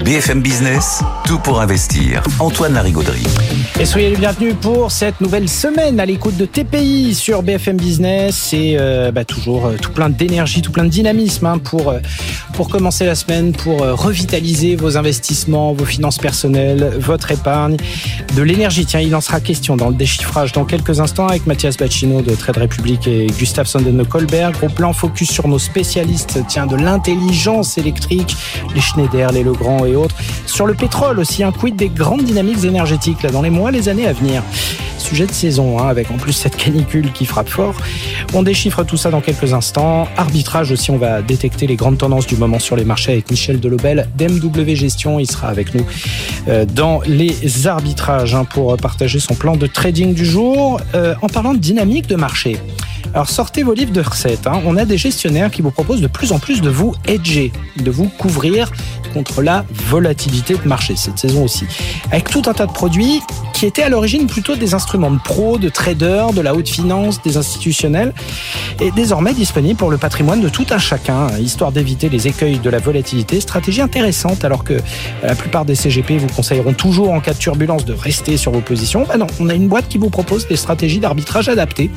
BFM Business, tout pour investir. Antoine Larigauderie. Et soyez les bienvenus pour cette nouvelle semaine à l'écoute de TPI sur BFM Business. Et toujours tout plein d'énergie, tout plein de dynamisme pour commencer la semaine, pour revitaliser vos investissements, vos finances personnelles, votre épargne, de l'énergie. Tiens, il en sera question dans le déchiffrage dans quelques instants avec Mathias Bacchino de Trade Republic et Gustave Sanden-Colberg. Gros plan focus sur nos spécialistes de l'intelligence électrique, les Schneider, les Legrand et autres. Sur le pétrole aussi, un quid des grandes dynamiques énergétiques dans les mois, les années à venir. Sujet de saison, avec en plus cette canicule qui frappe fort. On déchiffre tout ça dans quelques instants. Arbitrage aussi, on va détecter les grandes tendances du moment sur les marchés avec Michel Delobel d'MW Gestion. Il sera avec nous dans les arbitrages pour partager son plan de trading du jour. En parlant de dynamique de marché, alors sortez vos livres de recettes. On a des gestionnaires qui vous proposent de plus en plus de vous hedger, de vous couvrir contre la volatilité de marché cette saison aussi, avec tout un tas de produits qui étaient à l'origine plutôt des instruments de pros, de traders, de la haute finance, des institutionnels, et désormais disponibles pour le patrimoine de tout un chacun, histoire d'éviter les écueils de la volatilité. Stratégie intéressante, alors que la plupart des CGP vous conseilleront toujours en cas de turbulence de rester sur vos positions. Non, on a une boîte qui vous propose des stratégies d'arbitrage adaptées.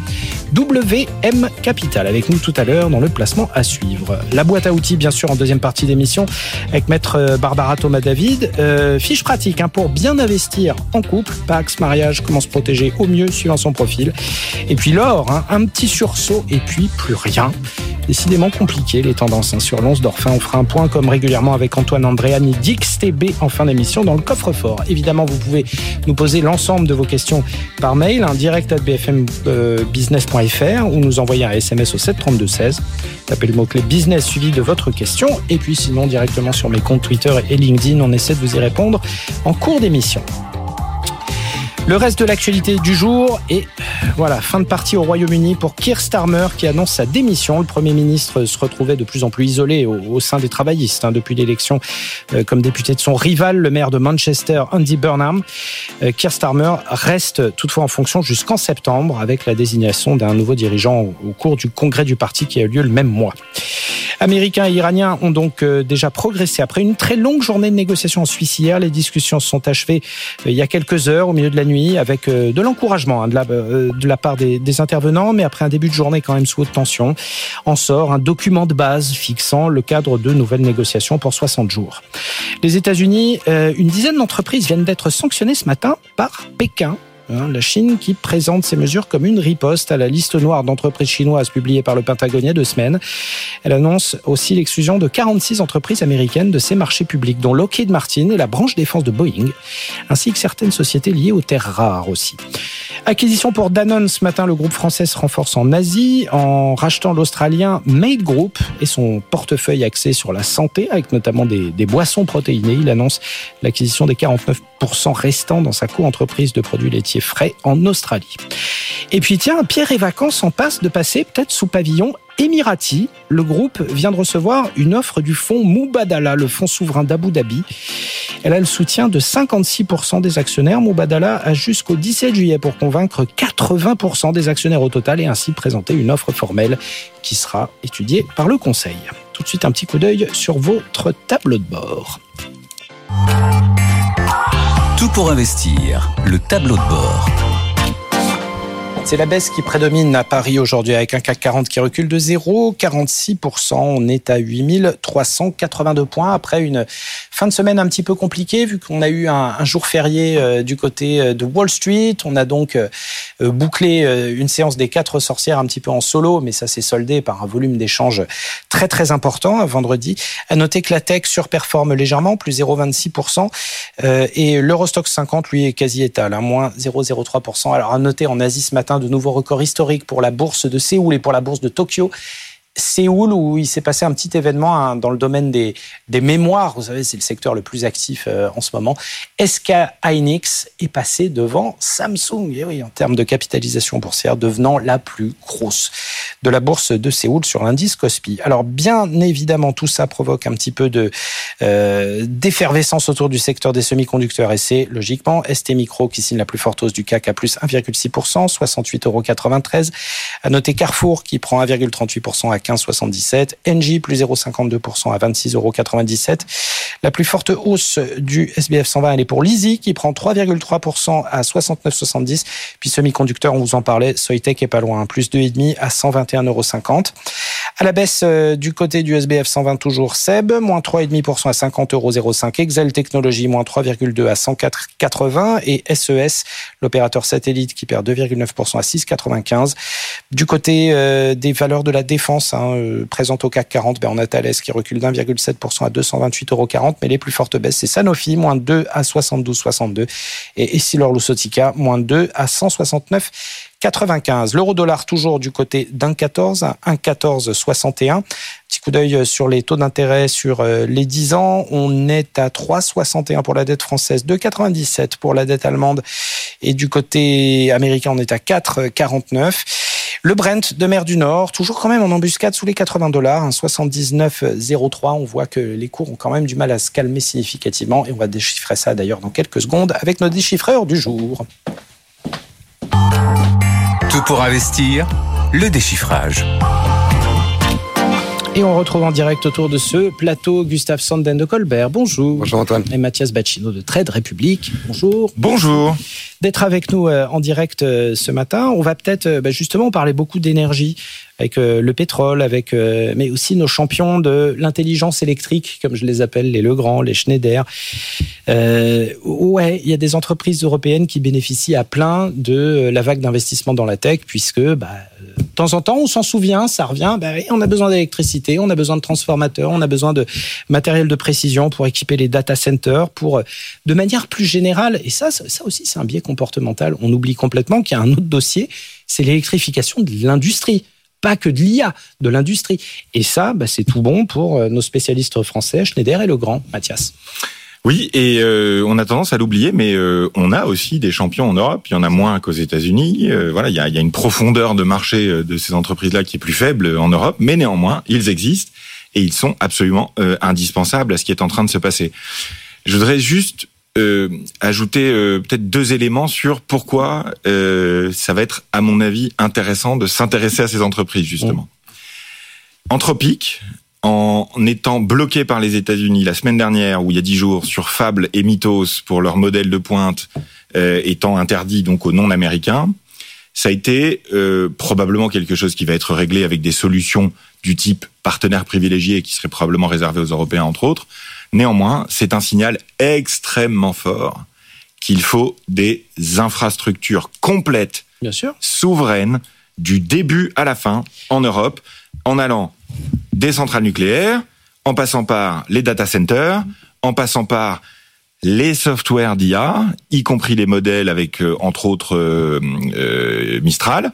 WM Capital, avec nous tout à l'heure dans le placement à suivre. La boîte à outils, bien sûr, en deuxième partie d'émission, avec maître Barbara Thomas-David. Fiche pratique pour bien investir en couple, Pax, mariage, comment se protéger au mieux suivant son profil. Et puis l'or, un petit sursaut et puis plus rien. Décidément compliqué les tendances sur l'once d'or fin. On fera un point comme régulièrement avec Antoine Andréani d'XTB en fin d'émission dans le coffre-fort. Évidemment, vous pouvez nous poser l'ensemble de vos questions par mail, direct@bfmbusiness.fr ou nous envoyer un SMS au 732-16. Tapez le mot-clé business suivi de votre question. Et puis sinon, directement sur mes comptes Twitter et LinkedIn, on essaie de vous y répondre en cours d'émission. Le reste de l'actualité du jour et voilà, fin de partie au Royaume-Uni pour Keir Starmer qui annonce sa démission. Le Premier ministre se retrouvait de plus en plus isolé au sein des travaillistes depuis l'élection comme député de son rival, le maire de Manchester, Andy Burnham. Keir Starmer reste toutefois en fonction jusqu'en septembre avec la désignation d'un nouveau dirigeant au cours du congrès du parti qui a eu lieu le même mois. Américains et Iraniens ont donc déjà progressé. Après une très longue journée de négociations en Suisse hier, les discussions se sont achevées il y a quelques heures au milieu de la nuit avec de l'encouragement de la part des intervenants, mais après un début de journée quand même sous haute tension, en sort un document de base fixant le cadre de nouvelles négociations pour 60 jours. Les États-Unis, une dizaine d'entreprises viennent d'être sanctionnées ce matin par Pékin. La Chine qui présente ces mesures comme une riposte à la liste noire d'entreprises chinoises publiée par le Pentagone il y a 2 semaines. Elle annonce aussi l'exclusion de 46 entreprises américaines de ces marchés publics, dont Lockheed Martin et la branche défense de Boeing, ainsi que certaines sociétés liées aux terres rares aussi. Acquisition pour Danone ce matin, le groupe français se renforce en Asie en rachetant l'Australien Made Group et son portefeuille axé sur la santé, avec notamment des boissons protéinées. Il annonce l'acquisition des 49% restants dans sa co-entreprise de produits laitiers frais en Australie. Et puis tiens, Pierre et Vacances en passe de passer peut-être sous pavillon Emirati. Le groupe vient de recevoir une offre du fonds Mubadala, le fonds souverain d'Abu Dhabi. Elle a le soutien de 56% des actionnaires. Mubadala a jusqu'au 17 juillet pour convaincre 80% des actionnaires au total et ainsi présenter une offre formelle qui sera étudiée par le conseil. Tout de suite, un petit coup d'œil sur votre tableau de bord. Tout pour investir, le tableau de bord. C'est la baisse qui prédomine à Paris aujourd'hui avec un CAC 40 qui recule de 0,46%. On est à 8382 points après une fin de semaine un petit peu compliquée vu qu'on a eu un jour férié du côté de Wall Street. On a donc bouclé une séance des 4 sorcières un petit peu en solo, mais ça s'est soldé par un volume d'échanges très très important vendredi. À noter que la tech surperforme légèrement, plus 0,26%, et l'Eurostoxx 50 lui est quasi étal, moins 0,03%. Alors à noter en Asie ce matin de nouveaux records historiques pour la bourse de Séoul et pour la bourse de Tokyo. Séoul, où il s'est passé un petit événement dans le domaine des mémoires. Vous savez, c'est le secteur le plus actif en ce moment. SK Hynix est passé devant Samsung, et oui, en termes de capitalisation boursière, devenant la plus grosse de la bourse de Séoul sur l'indice Kospi. Alors, bien évidemment, tout ça provoque un petit peu d'effervescence autour du secteur des semi-conducteurs, et c'est logiquement STMicro qui signe la plus forte hausse du CAC à plus 1,6%, 68,93 €. À noter Carrefour qui prend 1,38% à 15,77. Engie, plus 0,52% à 26,97 €. La plus forte hausse du SBF 120, elle est pour Lizzy, qui prend 3,3% à 69,70. Puis semi-conducteur, on vous en parlait, Soitec est pas loin, plus 2,5 à 121,50 €. À la baisse du côté du SBF 120, toujours SEB, moins 3,5% à 50,05 €. Exel Technologies, moins 3,2 à 104,80. Et SES, l'opérateur satellite, qui perd 2,9% à 6,95. Du côté des valeurs de la défense, présente au CAC 40, on a Thales qui recule d'1,7% à 228,40 €. Mais les plus fortes baisses, c'est Sanofi, moins 2 à 72,62. Et Essilor-Luxottica, moins 2 à 169,95. L'euro-dollar toujours du côté d'1,14 à 1,1461. Petit coup d'œil sur les taux d'intérêt sur les 10 ans. On est à 3,61 pour la dette française, 2,97 pour la dette allemande. Et du côté américain, on est à 4,49. Le Brent de mer du Nord, toujours quand même en embuscade sous les $80, 79,03. On voit que les cours ont quand même du mal à se calmer significativement. Et on va déchiffrer ça d'ailleurs dans quelques secondes avec notre déchiffreur du jour. Tout pour investir, le déchiffrage. Et on retrouve en direct autour de ce plateau Gustave Sanden de Colbert. Bonjour. Bonjour Antoine. Et Mathias Bacchino de Trade République. Bonjour. Bonjour. D'être avec nous en direct ce matin. On va peut-être justement parler beaucoup d'énergie avec le pétrole, mais aussi nos champions de l'intelligence électrique, comme je les appelle, les Legrand, les Schneider. Il y a des entreprises européennes qui bénéficient à plein de la vague d'investissement dans la tech, puisque de temps en temps, on s'en souvient, ça revient, on a besoin d'électricité, on a besoin de transformateurs, on a besoin de matériel de précision pour équiper les data centers, de manière plus générale, et ça aussi c'est un biais comportemental, on oublie complètement qu'il y a un autre dossier, c'est l'électrification de l'industrie. Pas que de l'IA, de l'industrie. Et ça, c'est tout bon pour nos spécialistes français, Schneider et Legrand. Mathias. Oui, et on a tendance à l'oublier, mais on a aussi des champions en Europe. Il y en a moins qu'aux États-Unis. Il y a une profondeur de marché de ces entreprises-là qui est plus faible en Europe, mais néanmoins, ils existent et ils sont absolument indispensables à ce qui est en train de se passer. Je voudrais juste ajouter peut-être 2 éléments sur pourquoi ça va être, à mon avis, intéressant de s'intéresser à ces entreprises, justement. Anthropic, en étant bloqué par les États-Unis la semaine dernière, ou il y a 10 jours, sur Fable et Mythos pour leur modèle de pointe étant interdit donc aux non-américains, ça a été probablement quelque chose qui va être réglé avec des solutions du type partenaire privilégié qui serait probablement réservé aux Européens, entre autres. Néanmoins, c'est un signal extrêmement fort qu'il faut des infrastructures complètes, bien sûr, souveraines, du début à la fin, en Europe, en allant des centrales nucléaires, en passant par les data centers, en passant par les softwares d'IA, y compris les modèles avec, entre autres, Mistral,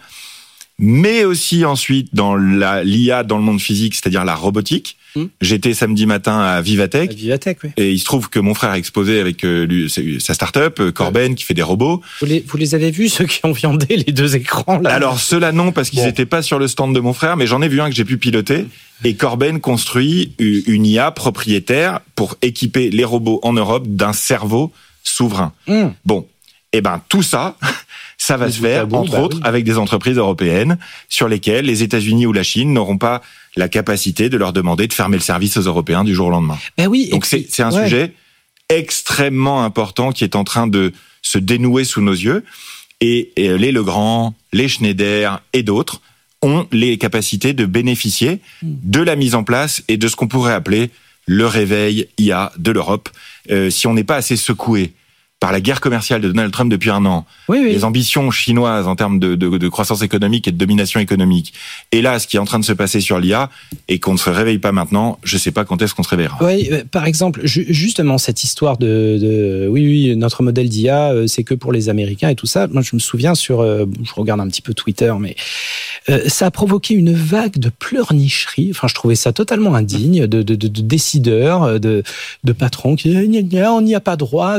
mais aussi ensuite dans l'IA dans le monde physique, c'est-à-dire la robotique. J'étais samedi matin à Vivatech. Vivatech, oui. Et il se trouve que mon frère a exposé avec sa start-up, Corben, qui fait des robots. Vous les avez vus, ceux qui ont viandé les 2 écrans, là? Alors, ceux-là, non, parce qu'ils n'étaient pas sur le stand de mon frère, mais j'en ai vu un que j'ai pu piloter. Et Corben construit une IA propriétaire pour équiper les robots en Europe d'un cerveau souverain. Bon. Tout ça, ça va se faire, entre autres, avec des entreprises européennes sur lesquelles les États-Unis ou la Chine n'auront pas la capacité de leur demander de fermer le service aux Européens du jour au lendemain. Oui. Donc c'est un sujet extrêmement important qui est en train de se dénouer sous nos yeux. Et les Legrand, les Schneider et d'autres ont les capacités de bénéficier de la mise en place et de ce qu'on pourrait appeler le réveil IA de l'Europe. Si on n'est pas assez secoué par la guerre commerciale de Donald Trump depuis un an, les ambitions chinoises en termes de croissance économique et de domination économique, et là, ce qui est en train de se passer sur l'IA, et qu'on ne se réveille pas maintenant, je ne sais pas quand est-ce qu'on se réveillera. Oui, par exemple, justement, cette histoire de notre modèle d'IA, c'est que pour les Américains et tout ça. Moi, je me souviens je regarde un petit peu Twitter, mais ça a provoqué une vague de pleurnicherie. Enfin, je trouvais ça totalement indigne de décideurs, de patrons qui disaient on n'y a pas droit.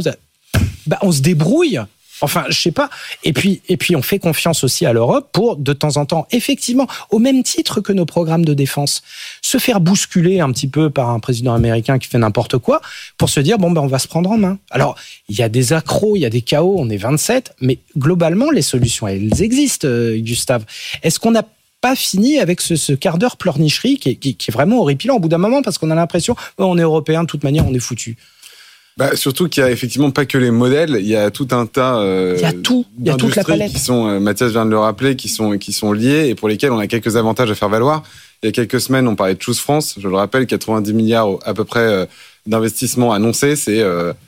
On se débrouille. Enfin, je sais pas. Et puis, on fait confiance aussi à l'Europe pour, de temps en temps, effectivement, au même titre que nos programmes de défense, se faire bousculer un petit peu par un président américain qui fait n'importe quoi pour se dire, on va se prendre en main. Alors, il y a des accros, il y a des chaos, on est 27, mais globalement, les solutions, elles existent, Gustave. Est-ce qu'on n'a pas fini avec ce quart d'heure pleurnicherie qui est vraiment horripilant au bout d'un moment, parce qu'on a l'impression, on est européen, de toute manière, on est foutu. Surtout qu'il y a effectivement pas que les modèles, il y a tout un tas il y a toute la palette qui sont, Mathias vient de le rappeler, qui sont liés et pour lesquels on a quelques avantages à faire valoir. Il y a quelques semaines, on parlait de Choose France, je le rappelle, 90 milliards à peu près d'investissements annoncés, c'est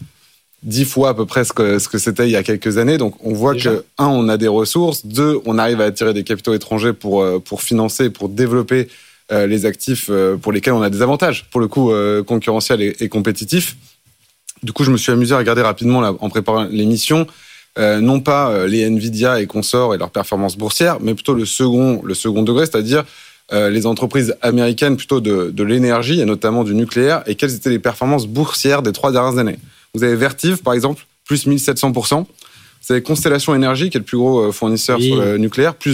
10 fois à peu près ce que c'était il y a quelques années. Donc on voit que, on a des ressources, 2, on arrive à attirer des capitaux étrangers pour financer, pour développer les actifs pour lesquels on a des avantages, pour le coup concurrentiels et compétitifs. Du coup, je me suis amusé à regarder rapidement là, en préparant l'émission, non pas les Nvidia et consorts et leurs performances boursières, mais plutôt le second degré, c'est-à-dire les entreprises américaines plutôt de l'énergie et notamment du nucléaire, et quelles étaient les performances boursières des 3 dernières années. Vous avez Vertiv, par exemple, plus 1700%. Vous avez Constellation Énergie, qui est le plus gros fournisseur sur le nucléaire, plus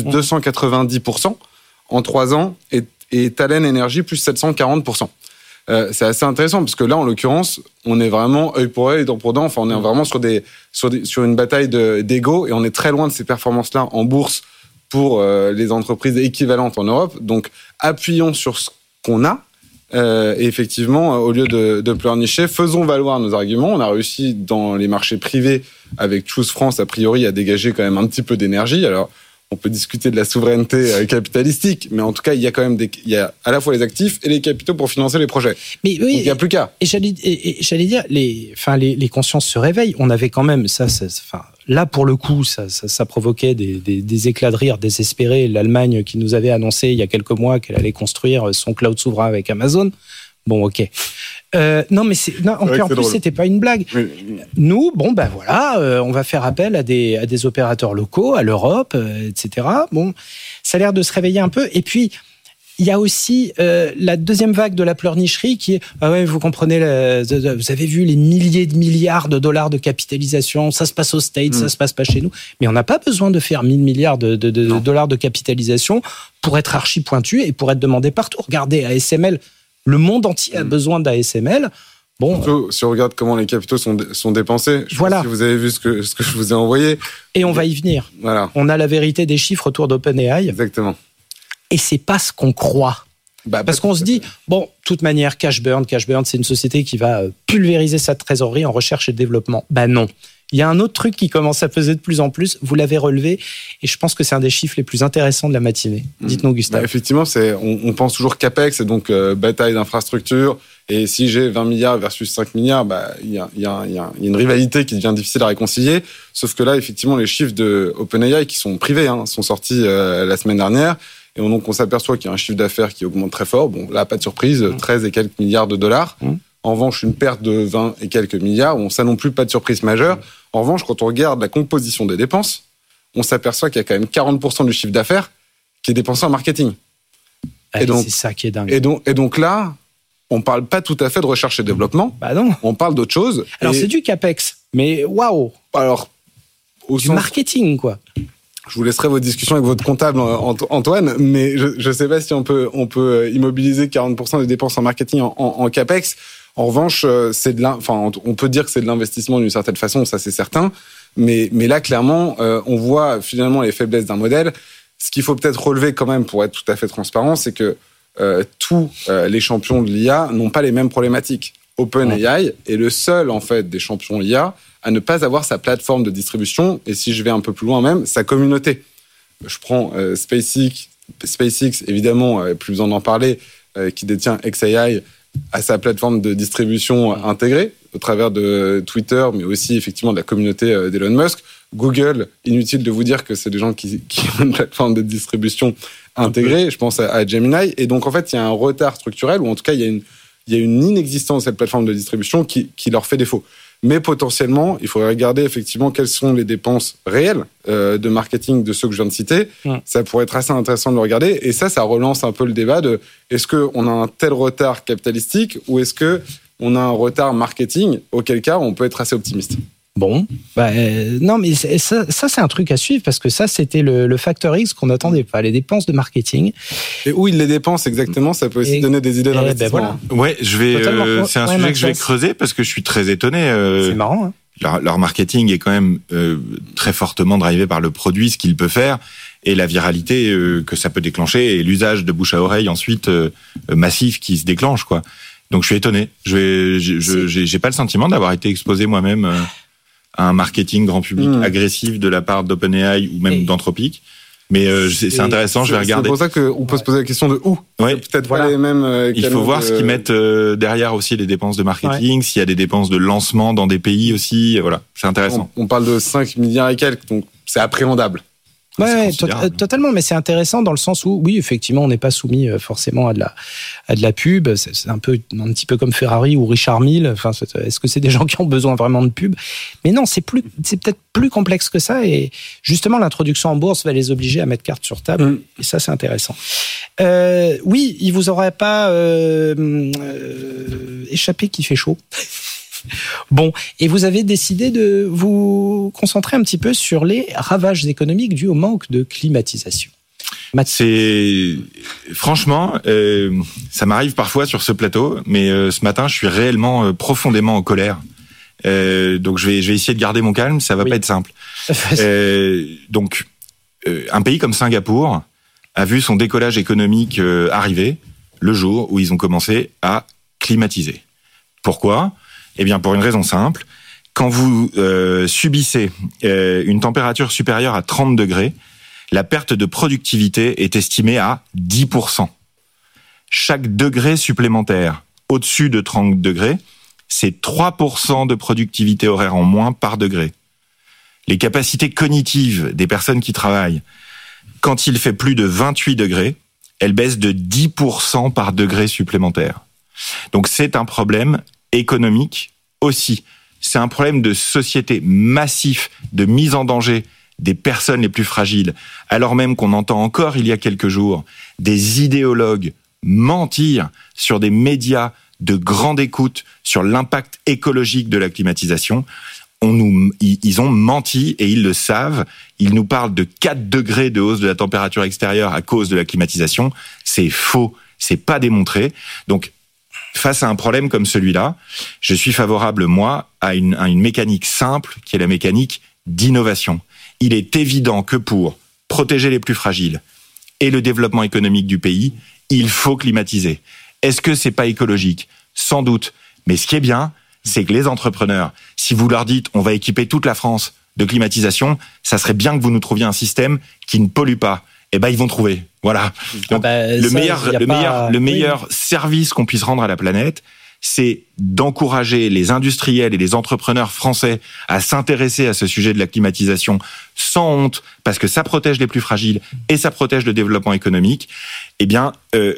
290% en 3 ans, et Talen Énergie, plus 740%. C'est assez intéressant parce que là, en l'occurrence, on est vraiment œil pour œil, dent pour dent. Enfin, on est vraiment sur une bataille d'ego et on est très loin de ces performances-là en bourse pour les entreprises équivalentes en Europe. Donc, appuyons sur ce qu'on a et effectivement, au lieu de pleurnicher, faisons valoir nos arguments. On a réussi dans les marchés privés avec Choose France, a priori, à dégager quand même un petit peu d'énergie. Alors, on peut discuter de la souveraineté capitalistique, mais en tout cas, il y a quand même il y a à la fois les actifs et les capitaux pour financer les projets. Mais oui, donc, il n'y a plus qu'à. Et j'allais dire, les consciences se réveillent. On avait quand même là pour le coup, ça provoquait des éclats de rire désespérés. L'Allemagne qui nous avait annoncé il y a quelques mois qu'elle allait construire son cloud souverain avec Amazon. Bon, ok. En plus, c'était pas une blague. Oui. Nous, on va faire appel à des opérateurs locaux, à l'Europe, etc. Bon, ça a l'air de se réveiller un peu. Et puis, il y a aussi la deuxième vague de la pleurnicherie qui est, vous comprenez, vous avez vu les milliers de milliards de dollars de capitalisation, ça se passe aux States, ça se passe pas chez nous. Mais on n'a pas besoin de faire 1000 milliards de dollars de capitalisation pour être archi pointu et pour être demandé partout. Regardez, ASML, le monde entier a besoin d'ASML. Bon, surtout, si on regarde comment les capitaux sont dépensés, je sais pas si vous avez vu ce que je vous ai envoyé. Et on va y venir. Voilà. On a la vérité des chiffres autour d'OpenAI. Exactement. Et c'est pas ce qu'on croit. Parce qu'on se dit, de toute manière, Cash Burn, c'est une société qui va pulvériser sa trésorerie en recherche et développement. Non. Il y a un autre truc qui commence à peser de plus en plus, vous l'avez relevé, et je pense que c'est un des chiffres les plus intéressants de la matinée. Dites-nous, Gustave. Effectivement, on pense toujours CAPEX, et donc bataille d'infrastructure, et si j'ai 20 milliards versus 5 milliards, il y a une rivalité qui devient difficile à réconcilier, sauf que là, effectivement, les chiffres de OpenAI, qui sont privés, sont sortis la semaine dernière, et donc on s'aperçoit qu'il y a un chiffre d'affaires qui augmente très fort. Bon, là, pas de surprise, 13 et quelques milliards de dollars. En revanche, une perte de 20 et quelques milliards, ça non plus, pas de surprise majeure. En revanche, quand on regarde la composition des dépenses, on s'aperçoit qu'il y a quand même 40% du chiffre d'affaires qui est dépensé en marketing. Et donc, c'est ça qui est dingue. Et donc là, on parle pas tout à fait de recherche et développement. Non. On parle d'autre chose. Alors, c'est du CAPEX, mais waouh. Alors, marketing, quoi. Je vous laisserai vos discussions avec votre comptable, Antoine, mais je sais pas si on peut immobiliser 40% des dépenses en marketing en CAPEX. En revanche, on peut dire que c'est de l'investissement d'une certaine façon, ça c'est certain. Mais là, clairement, on voit finalement les faiblesses d'un modèle. Ce qu'il faut peut-être relever quand même pour être tout à fait transparent, c'est que tous les champions de l'IA n'ont pas les mêmes problématiques. OpenAI est le seul en fait des champions IA à ne pas avoir sa plateforme de distribution et si je vais un peu plus loin même, sa communauté. Je prends SpaceX évidemment, plus besoin d'en parler, qui détient xAI à sa plateforme de distribution intégrée au travers de Twitter, mais aussi effectivement de la communauté d'Elon Musk. Google, inutile de vous dire que c'est des gens qui ont une plateforme de distribution intégrée. Je pense à Gemini. Et donc en fait, il y a un retard structurel, ou en tout cas, il y a une inexistence de cette plateforme de distribution qui leur fait défaut. Mais potentiellement, il faudrait regarder effectivement quelles sont les dépenses réelles de marketing de ceux que je viens de citer. Ça pourrait être assez intéressant de le regarder. Et ça relance un peu le débat de est-ce qu'on a un tel retard capitalistique ou est-ce qu'on a un retard marketing, auquel cas on peut être assez optimiste. Bon, non, mais ça c'est un truc à suivre parce que ça, c'était le facteur X qu'on n'attendait pas, les dépenses de marketing. Et où ils les dépensent exactement, ça peut aussi donner des idées d'investissement. Ouais, c'est un sujet que je vais creuser parce que je suis très étonné. C'est marrant, hein. Leur marketing est quand même très fortement drivé par le produit, ce qu'il peut faire. et la viralité que ça peut déclencher et l'usage de bouche à oreille ensuite massif qui se déclenche, quoi. Donc je suis étonné. J'ai pas le sentiment d'avoir été exposé moi-même à un marketing grand public agressif de la part d'OpenAI ou même d'Anthropic. Mais c'est intéressant, je vais regarder. C'est pour ça qu'on peut se poser la question de où. Ouais. Peut-être pas les mêmes. Il faut voir ce qu'ils mettent derrière aussi les dépenses de marketing, s'il y a des dépenses de lancement dans des pays aussi. Voilà, c'est intéressant. On parle de 5 milliards et quelques, donc c'est appréhendable. Ouais, totalement, mais c'est intéressant dans le sens où, oui, effectivement, on n'est pas soumis forcément à de la pub. C'est un petit peu comme Ferrari ou Richard Mille. Enfin, est-ce que c'est des gens qui ont besoin vraiment de pub? Mais non, c'est peut-être plus complexe que ça. Et justement, l'introduction en bourse va les obliger à mettre carte sur table. Et ça, c'est intéressant. Oui, il vous aurait pas échappé qu'il fait chaud. Bon, et vous avez décidé de vous concentrer un petit peu sur les ravages économiques dus au manque de climatisation. Franchement, ça m'arrive parfois sur ce plateau, mais ce matin, je suis réellement profondément en colère. Donc je vais essayer de garder mon calme, ça va pas être simple. Un pays comme Singapour a vu son décollage économique arriver le jour où ils ont commencé à climatiser. Pourquoi ? Eh bien, pour une raison simple. Quand vous subissez une température supérieure à 30 degrés, la perte de productivité est estimée à 10%. Chaque degré supplémentaire au-dessus de 30 degrés, c'est 3% de productivité horaire en moins par degré. Les capacités cognitives des personnes qui travaillent, quand il fait plus de 28 degrés, elles baissent de 10% par degré supplémentaire. Donc c'est un problème économique aussi. C'est un problème de société massif, de mise en danger des personnes les plus fragiles, alors même qu'on entend encore il y a quelques jours des idéologues mentir sur des médias de grande écoute sur l'impact écologique de la climatisation. Ils ont menti et ils le savent. Ils nous parlent de 4 degrés de hausse de la température extérieure à cause de la climatisation. C'est faux, c'est pas démontré. Donc, face à un problème comme celui-là, je suis favorable, moi, à une mécanique simple, qui est la mécanique d'innovation. Il est évident que pour protéger les plus fragiles et le développement économique du pays, il faut climatiser. Est-ce que c'est pas écologique ? Sans doute. Mais ce qui est bien, c'est que les entrepreneurs, si vous leur dites on va équiper toute la France de climatisation, ça serait bien que vous nous trouviez un système qui ne pollue pas. Eh ben, ils vont trouver. Voilà. Donc, le meilleur service qu'on puisse rendre à la planète, c'est d'encourager les industriels et les entrepreneurs français à s'intéresser à ce sujet de la climatisation sans honte, parce que ça protège les plus fragiles et ça protège le développement économique. Eh bien,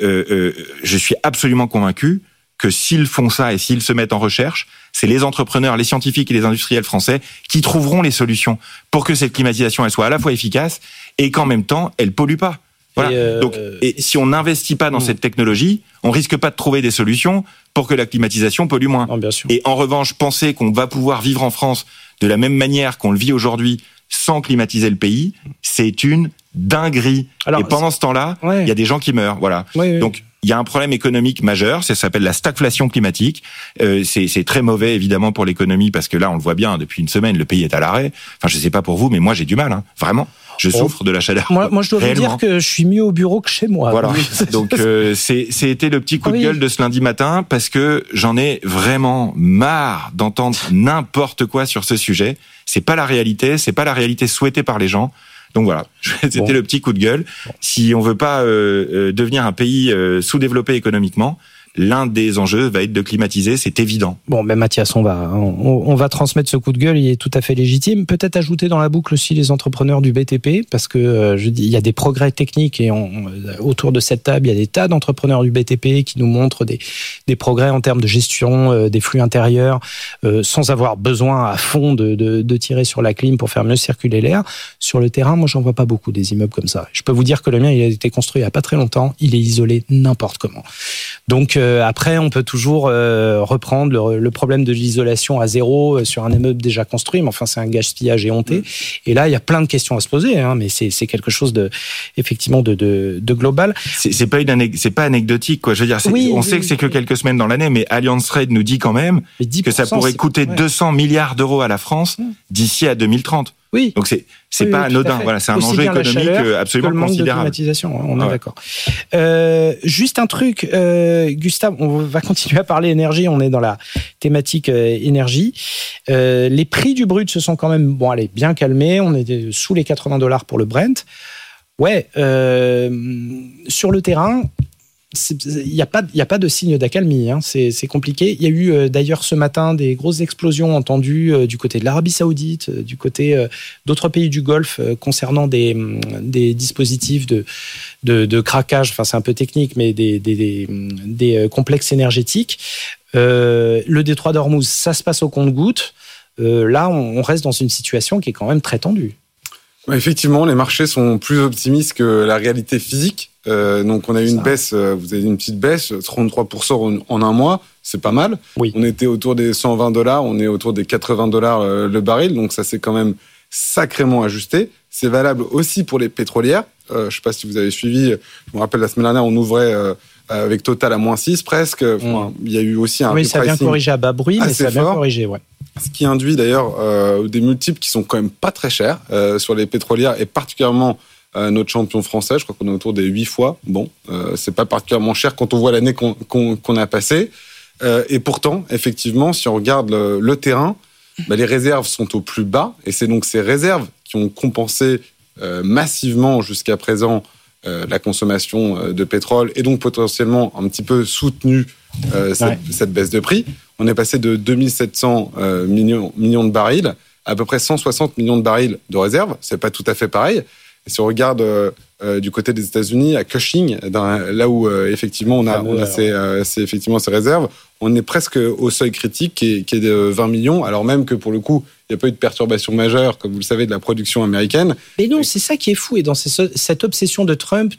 je suis absolument convaincu que s'ils font ça et s'ils se mettent en recherche, c'est les entrepreneurs, les scientifiques et les industriels français qui trouveront les solutions pour que cette climatisation elle soit à la fois efficace et qu'en même temps elle pollue pas. Voilà. Donc, si on n'investit pas dans cette technologie, on risque pas de trouver des solutions pour que la climatisation pollue moins. Non, bien sûr. Et en revanche, penser qu'on va pouvoir vivre en France de la même manière qu'on le vit aujourd'hui sans climatiser le pays, c'est une dinguerie. Alors, et pendant ce temps-là, il y a des gens qui meurent. Voilà. Donc, il y a un problème économique majeur, ça s'appelle la stagflation climatique. C'est très mauvais évidemment pour l'économie parce que là, on le voit bien, depuis une semaine, le pays est à l'arrêt. Enfin, je sais pas pour vous, mais moi j'ai du mal, vraiment. Je souffre de la chaleur. Moi, je dois vous dire que je suis mieux au bureau que chez moi. Voilà. Donc, c'était le petit coup de gueule de ce lundi matin parce que j'en ai vraiment marre d'entendre n'importe quoi sur ce sujet. C'est pas la réalité, c'est pas la réalité souhaitée par les gens. Donc voilà, c'était le petit coup de gueule. Si on veut pas devenir un pays sous-développé économiquement, l'un des enjeux va être de climatiser, c'est évident. Bon, ben Mathias, on va transmettre ce coup de gueule, il est tout à fait légitime. Peut-être ajouter dans la boucle aussi les entrepreneurs du BTP, parce que il y a des progrès techniques et autour de cette table, il y a des tas d'entrepreneurs du BTP qui nous montrent des progrès en termes de gestion des flux intérieurs, sans avoir besoin à fond de tirer sur la clim pour faire mieux circuler l'air. Sur le terrain, moi, j'en vois pas beaucoup des immeubles comme ça. Je peux vous dire que le mien, il a été construit il y a pas très longtemps, il est isolé n'importe comment. Donc après, on peut toujours reprendre le problème de l'isolation à zéro sur un immeuble déjà construit, mais enfin, c'est un gaspillage éhonté. Et là, il y a plein de questions à se poser, mais c'est quelque chose effectivement de global. C'est pas anecdotique, quoi. Je veux dire, on sait que c'est que quelques semaines dans l'année, mais Allianz Trade nous dit quand même que ça pourrait coûter 200 milliards d'euros à la France d'ici à 2030. Oui. Donc c'est pas anodin. Voilà, c'est un Aussi enjeu bien la économique chaleur absolument que le manque considérable. d'automatisation, on est Ouais. d'accord. Juste un truc, Gustave, on va continuer à parler énergie, on est dans la thématique énergie. Les prix du brut se sont quand même bien calmés, on était sous les $80 pour le Brent. Ouais, sur le terrain, il n'y a pas de signe d'accalmie, hein. C'est compliqué. Il y a eu d'ailleurs ce matin des grosses explosions entendues du côté de l'Arabie Saoudite, du côté d'autres pays du Golfe concernant des dispositifs de craquage. Enfin, c'est un peu technique, mais des complexes énergétiques. Le détroit d'Ormuz, ça se passe au compte-gouttes. Là, on reste dans une situation qui est quand même très tendue. Effectivement, les marchés sont plus optimistes que la réalité physique. Donc, on a eu une baisse, vous avez une petite baisse, 33% en un mois, c'est pas mal. Oui. On était autour des $120, on est autour des $80 le baril, donc ça s'est quand même sacrément ajusté. C'est valable aussi pour les pétrolières. Je sais pas si vous avez suivi, je me rappelle la semaine dernière, on ouvrait avec Total à -6 presque. Enfin, il y a eu aussi un ça a bien corrigé à bas bruit, mais ça a bien corrigé, ouais. Ce qui induit d'ailleurs des multiples qui sont quand même pas très chers sur les pétrolières et particulièrement notre champion français. Je crois qu'on est autour des 8 fois. Bon, c'est pas particulièrement cher quand on voit l'année qu'on a passée. Et pourtant, effectivement, si on regarde le terrain, les réserves sont au plus bas et c'est donc ces réserves qui ont compensé massivement jusqu'à présent la consommation de pétrole et donc potentiellement un petit peu soutenu cette baisse de prix. On est passé de 2700 millions de barils à peu près 160 millions de barils de réserves. C'est pas tout à fait pareil. Et si on regarde du côté des États-Unis, à Cushing, là où effectivement on a c'est effectivement ces réserves, on est presque au seuil critique qui est de 20 millions, alors même que pour le coup, il n'y a pas eu de perturbation majeure, comme vous le savez, de la production américaine. Mais non, c'est ça qui est fou. Et dans cette obsession de Trump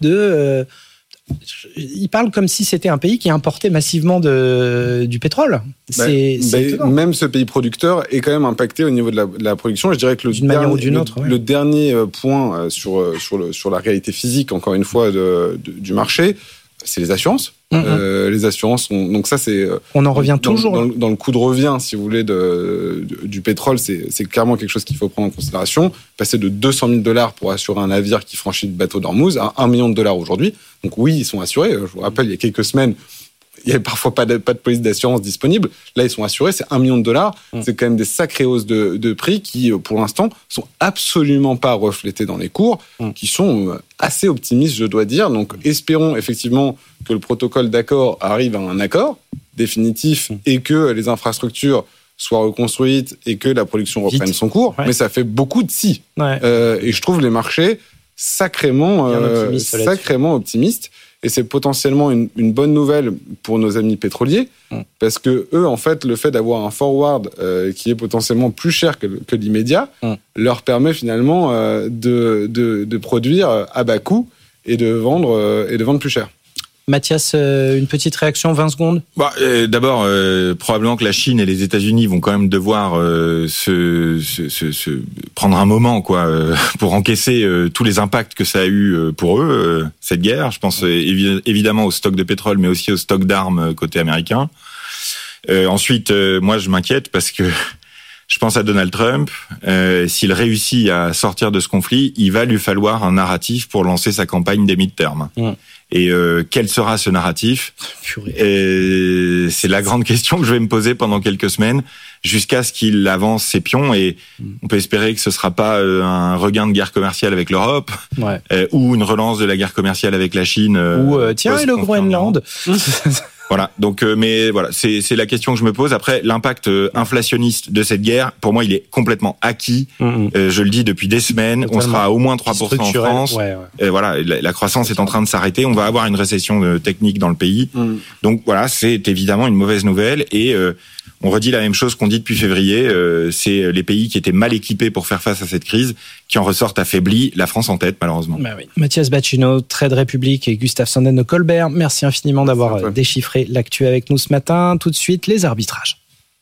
il parle comme si c'était un pays qui importait massivement du pétrole. Même ce pays producteur est quand même impacté au niveau de la production. Je dirais que le dernier point sur la réalité physique, encore une fois, du marché, c'est les assurances. Les assurances, donc ça c'est. On en revient toujours dans le coût de revient, si vous voulez, du pétrole, c'est clairement quelque chose qu'il faut prendre en considération. Passer de $200,000 pour assurer un navire qui franchit le bateau d'Ormuz à $1 million aujourd'hui. Donc oui, ils sont assurés. Je vous rappelle, il y a quelques semaines, il y avait parfois pas de police d'assurance disponible. Là, ils sont assurés, c'est $1 million. C'est quand même des sacrées hausses de prix qui, pour l'instant, sont absolument pas reflétées dans les cours, qui sont assez optimistes, je dois dire. Donc, espérons effectivement que le protocole d'accord arrive à un accord définitif et que les infrastructures soient reconstruites et que la production reprenne son cours. Ouais. Mais ça fait beaucoup de si. Ouais. Et je trouve les marchés sacrément optimistes. Et c'est potentiellement une bonne nouvelle pour nos amis pétroliers, parce que eux, en fait, le fait d'avoir un forward qui est potentiellement plus cher que l'immédiat, leur permet finalement de produire à bas coût et de vendre plus cher. Mathias, une petite réaction, 20 secondes. D'abord, probablement que la Chine et les États-Unis vont quand même devoir se prendre un moment, pour encaisser tous les impacts que ça a eu pour eux, cette guerre. Je pense évidemment au stock de pétrole, mais aussi au stock d'armes côté américain. Ensuite, moi, je m'inquiète parce que je pense à Donald Trump. S'il réussit à sortir de ce conflit, il va lui falloir un narratif pour lancer sa campagne des midterms. Et quel sera ce narratif ? Et c'est la grande question que je vais me poser pendant quelques semaines, jusqu'à ce qu'il avance ses pions. Et on peut espérer que ce sera pas un regain de guerre commerciale avec l'Europe, ou une relance de la guerre commerciale avec la Chine. Ou tiens, et le Groenland. Voilà. Donc, mais voilà, c'est la question que je me pose. Après, l'impact inflationniste de cette guerre, pour moi, il est complètement acquis. Je le dis depuis des semaines. Totalement. On sera à au moins 3% en France. Voilà, la croissance est en train de s'arrêter. On va avoir une récession technique dans le pays. Donc voilà, c'est évidemment une mauvaise nouvelle. Et on redit la même chose qu'on dit depuis février. C'est les pays qui étaient mal équipés pour faire face à cette crise qui en ressortent affaiblis. La France en tête, malheureusement. Oui. Mathias Bacchino, Trade Republic et Gustave Sanden de Colbert. Merci infiniment d'avoir déchiffré l'actu avec nous ce matin. Tout de suite, les arbitrages.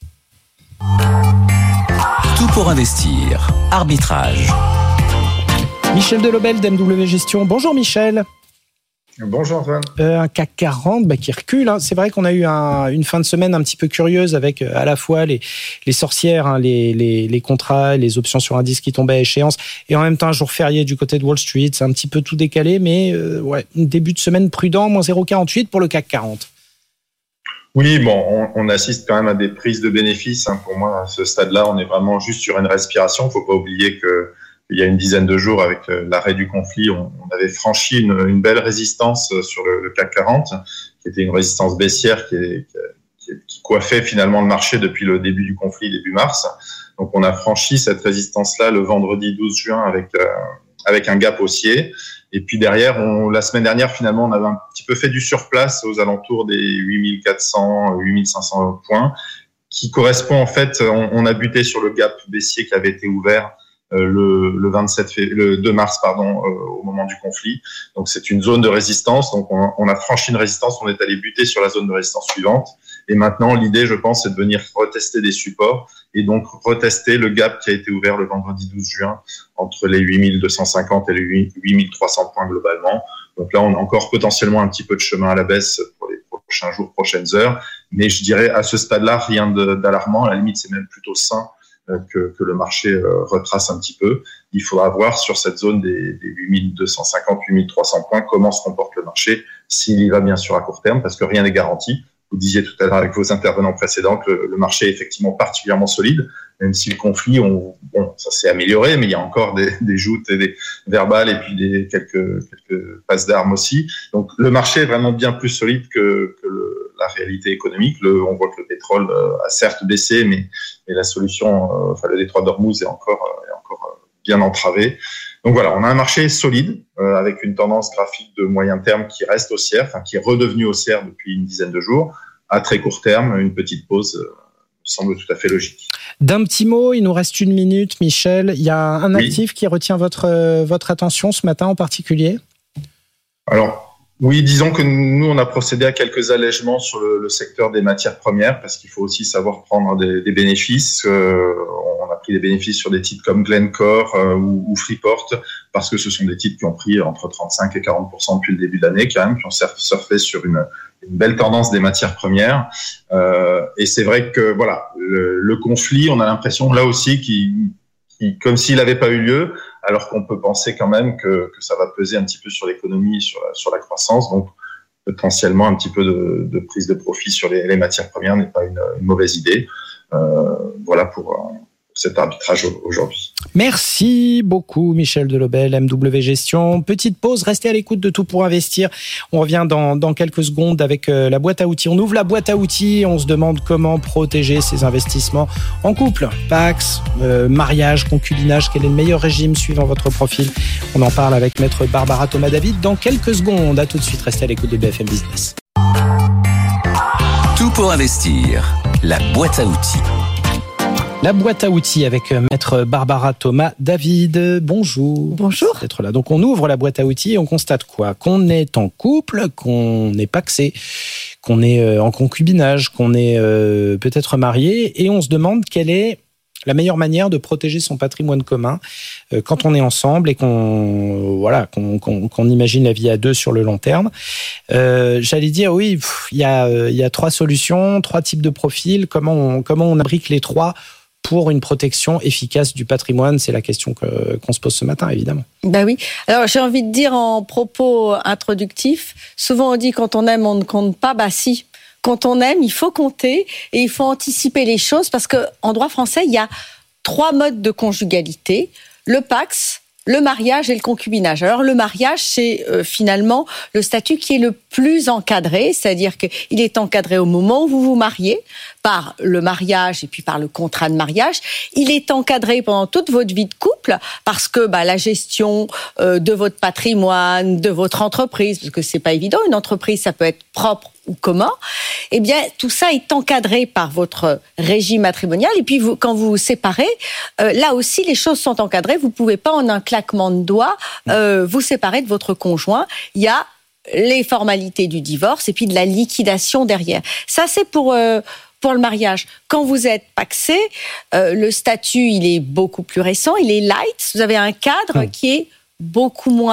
Tout pour investir. Arbitrage. Michel Delobel d'MW Gestion. Bonjour Michel. Bonjour Antoine. Un CAC 40 qui recule. C'est vrai qu'on a eu une fin de semaine un petit peu curieuse avec à la fois les sorcières, les contrats, les options sur indice qui tombaient à échéance, et en même temps un jour férié du côté de Wall Street. C'est un petit peu tout décalé, mais début de semaine prudent, moins 0,48 pour le CAC 40. Oui, bon, on assiste quand même à des prises de bénéfices. Pour moi, à ce stade-là, on est vraiment juste sur une respiration. Il ne faut pas oublier qu'il y a une dizaine de jours, avec l'arrêt du conflit, on avait franchi une belle résistance sur le CAC 40, qui était une résistance baissière qui coiffait finalement le marché depuis le début du conflit, début mars. Donc on a franchi cette résistance-là le vendredi 12 juin avec un gap haussier. Et puis derrière, la semaine dernière, finalement, on avait un petit peu fait du surplace aux alentours des 8400, 8500 points, qui correspond en fait, on a buté sur le gap baissier qui avait été ouvert le 2 mars, au moment du conflit. Donc c'est une zone de résistance. Donc on a franchi une résistance, on est allé buter sur la zone de résistance suivante. Et maintenant, l'idée, je pense, c'est de venir retester des supports et donc retester le gap qui a été ouvert le vendredi 12 juin entre les 8250 et les 8300 points globalement. Donc là, on a encore potentiellement un petit peu de chemin à la baisse pour les prochains jours, prochaines heures. Mais je dirais, à ce stade-là, rien d'alarmant. À la limite, c'est même plutôt sain que le marché retrace un petit peu. Il faudra voir sur cette zone des 8250, 8300 points comment se comporte le marché, s'il y va bien sûr à court terme, parce que rien n'est garanti. Vous disiez tout à l'heure avec vos intervenants précédents que le marché est effectivement particulièrement solide, même si le conflit, ça s'est amélioré, mais il y a encore des joutes et des verbales et puis quelques passes d'armes aussi. Donc le marché est vraiment bien plus solide que la réalité économique. On voit que le pétrole a certes baissé, mais la solution, le détroit d'Ormuz est encore bien entravé. Donc voilà, on a un marché solide avec une tendance graphique de moyen terme qui reste haussière, qui est redevenue haussière depuis une dizaine de jours. À très court terme, une petite pause semble tout à fait logique. D'un petit mot, il nous reste 1 minute, Michel. Il y a un actif qui retient votre attention ce matin en particulier ? Alors, oui, disons que nous, on a procédé à quelques allègements sur le secteur des matières premières parce qu'il faut aussi savoir prendre des bénéfices. On a pris des bénéfices sur des titres comme Glencore ou Freeport parce que ce sont des titres qui ont pris entre 35 et 40% depuis le début de l'année quand même, qui ont surfé sur une belle tendance des matières premières. Et c'est vrai que voilà, le conflit, on a l'impression là aussi qui comme s'il n'avait pas eu lieu, alors qu'on peut penser quand même que ça va peser un petit peu sur l'économie, sur la croissance. Donc, potentiellement, un petit peu de prise de profit sur les matières premières n'est pas une mauvaise idée. Voilà pour cet arbitrage aujourd'hui. Merci beaucoup, Michel Delobel, MW Gestion. Petite pause, restez à l'écoute de Tout pour investir. On revient dans quelques secondes avec la boîte à outils. On ouvre la boîte à outils, on se demande comment protéger ses investissements en couple, Pacs, mariage, concubinage, quel est le meilleur régime suivant votre profil. On en parle avec maître Barbara Thomas-David dans quelques secondes. À tout de suite, restez à l'écoute de BFM Business. Tout pour investir, la boîte à outils. La boîte à outils avec maître Barbara Thomas-David. Bonjour. Bonjour. Merci d'être là. Donc, on ouvre la boîte à outils et on constate quoi ? Qu'on est en couple, qu'on est pacsé, qu'on est en concubinage, qu'on est peut-être marié, et on se demande quelle est la meilleure manière de protéger son patrimoine commun quand on est ensemble et qu'on imagine la vie à deux sur le long terme. J'allais dire, oui, il y a 3 solutions, 3 types de profils. Comment on abrique les 3 pour une protection efficace du patrimoine? C'est la question qu'on se pose ce matin, évidemment. Ben oui. Alors, j'ai envie de dire en propos introductif, souvent on dit quand on aime, on ne compte pas. Bah si. Quand on aime, il faut compter et il faut anticiper les choses parce qu'en droit français, il y a 3 modes de conjugalité. Le pacs, le mariage et le concubinage. Alors, le mariage, c'est finalement le statut qui est le plus encadré, c'est-à-dire qu'il est encadré au moment où vous vous mariez, par le mariage et puis par le contrat de mariage. Il est encadré pendant toute votre vie de couple parce que la gestion de votre patrimoine, de votre entreprise, parce que c'est pas évident, une entreprise, ça peut être propre ou commun, eh bien, tout ça est encadré par votre régime matrimonial. Et puis, quand vous vous séparez, là aussi, les choses sont encadrées. Vous pouvez pas, en un claquement de doigts, vous séparer de votre conjoint. Il y a les formalités du divorce et puis de la liquidation derrière. Ça, c'est pour le mariage. Quand vous êtes pacsé, le statut, il est beaucoup plus récent, il est light. Vous avez un cadre qui est beaucoup moins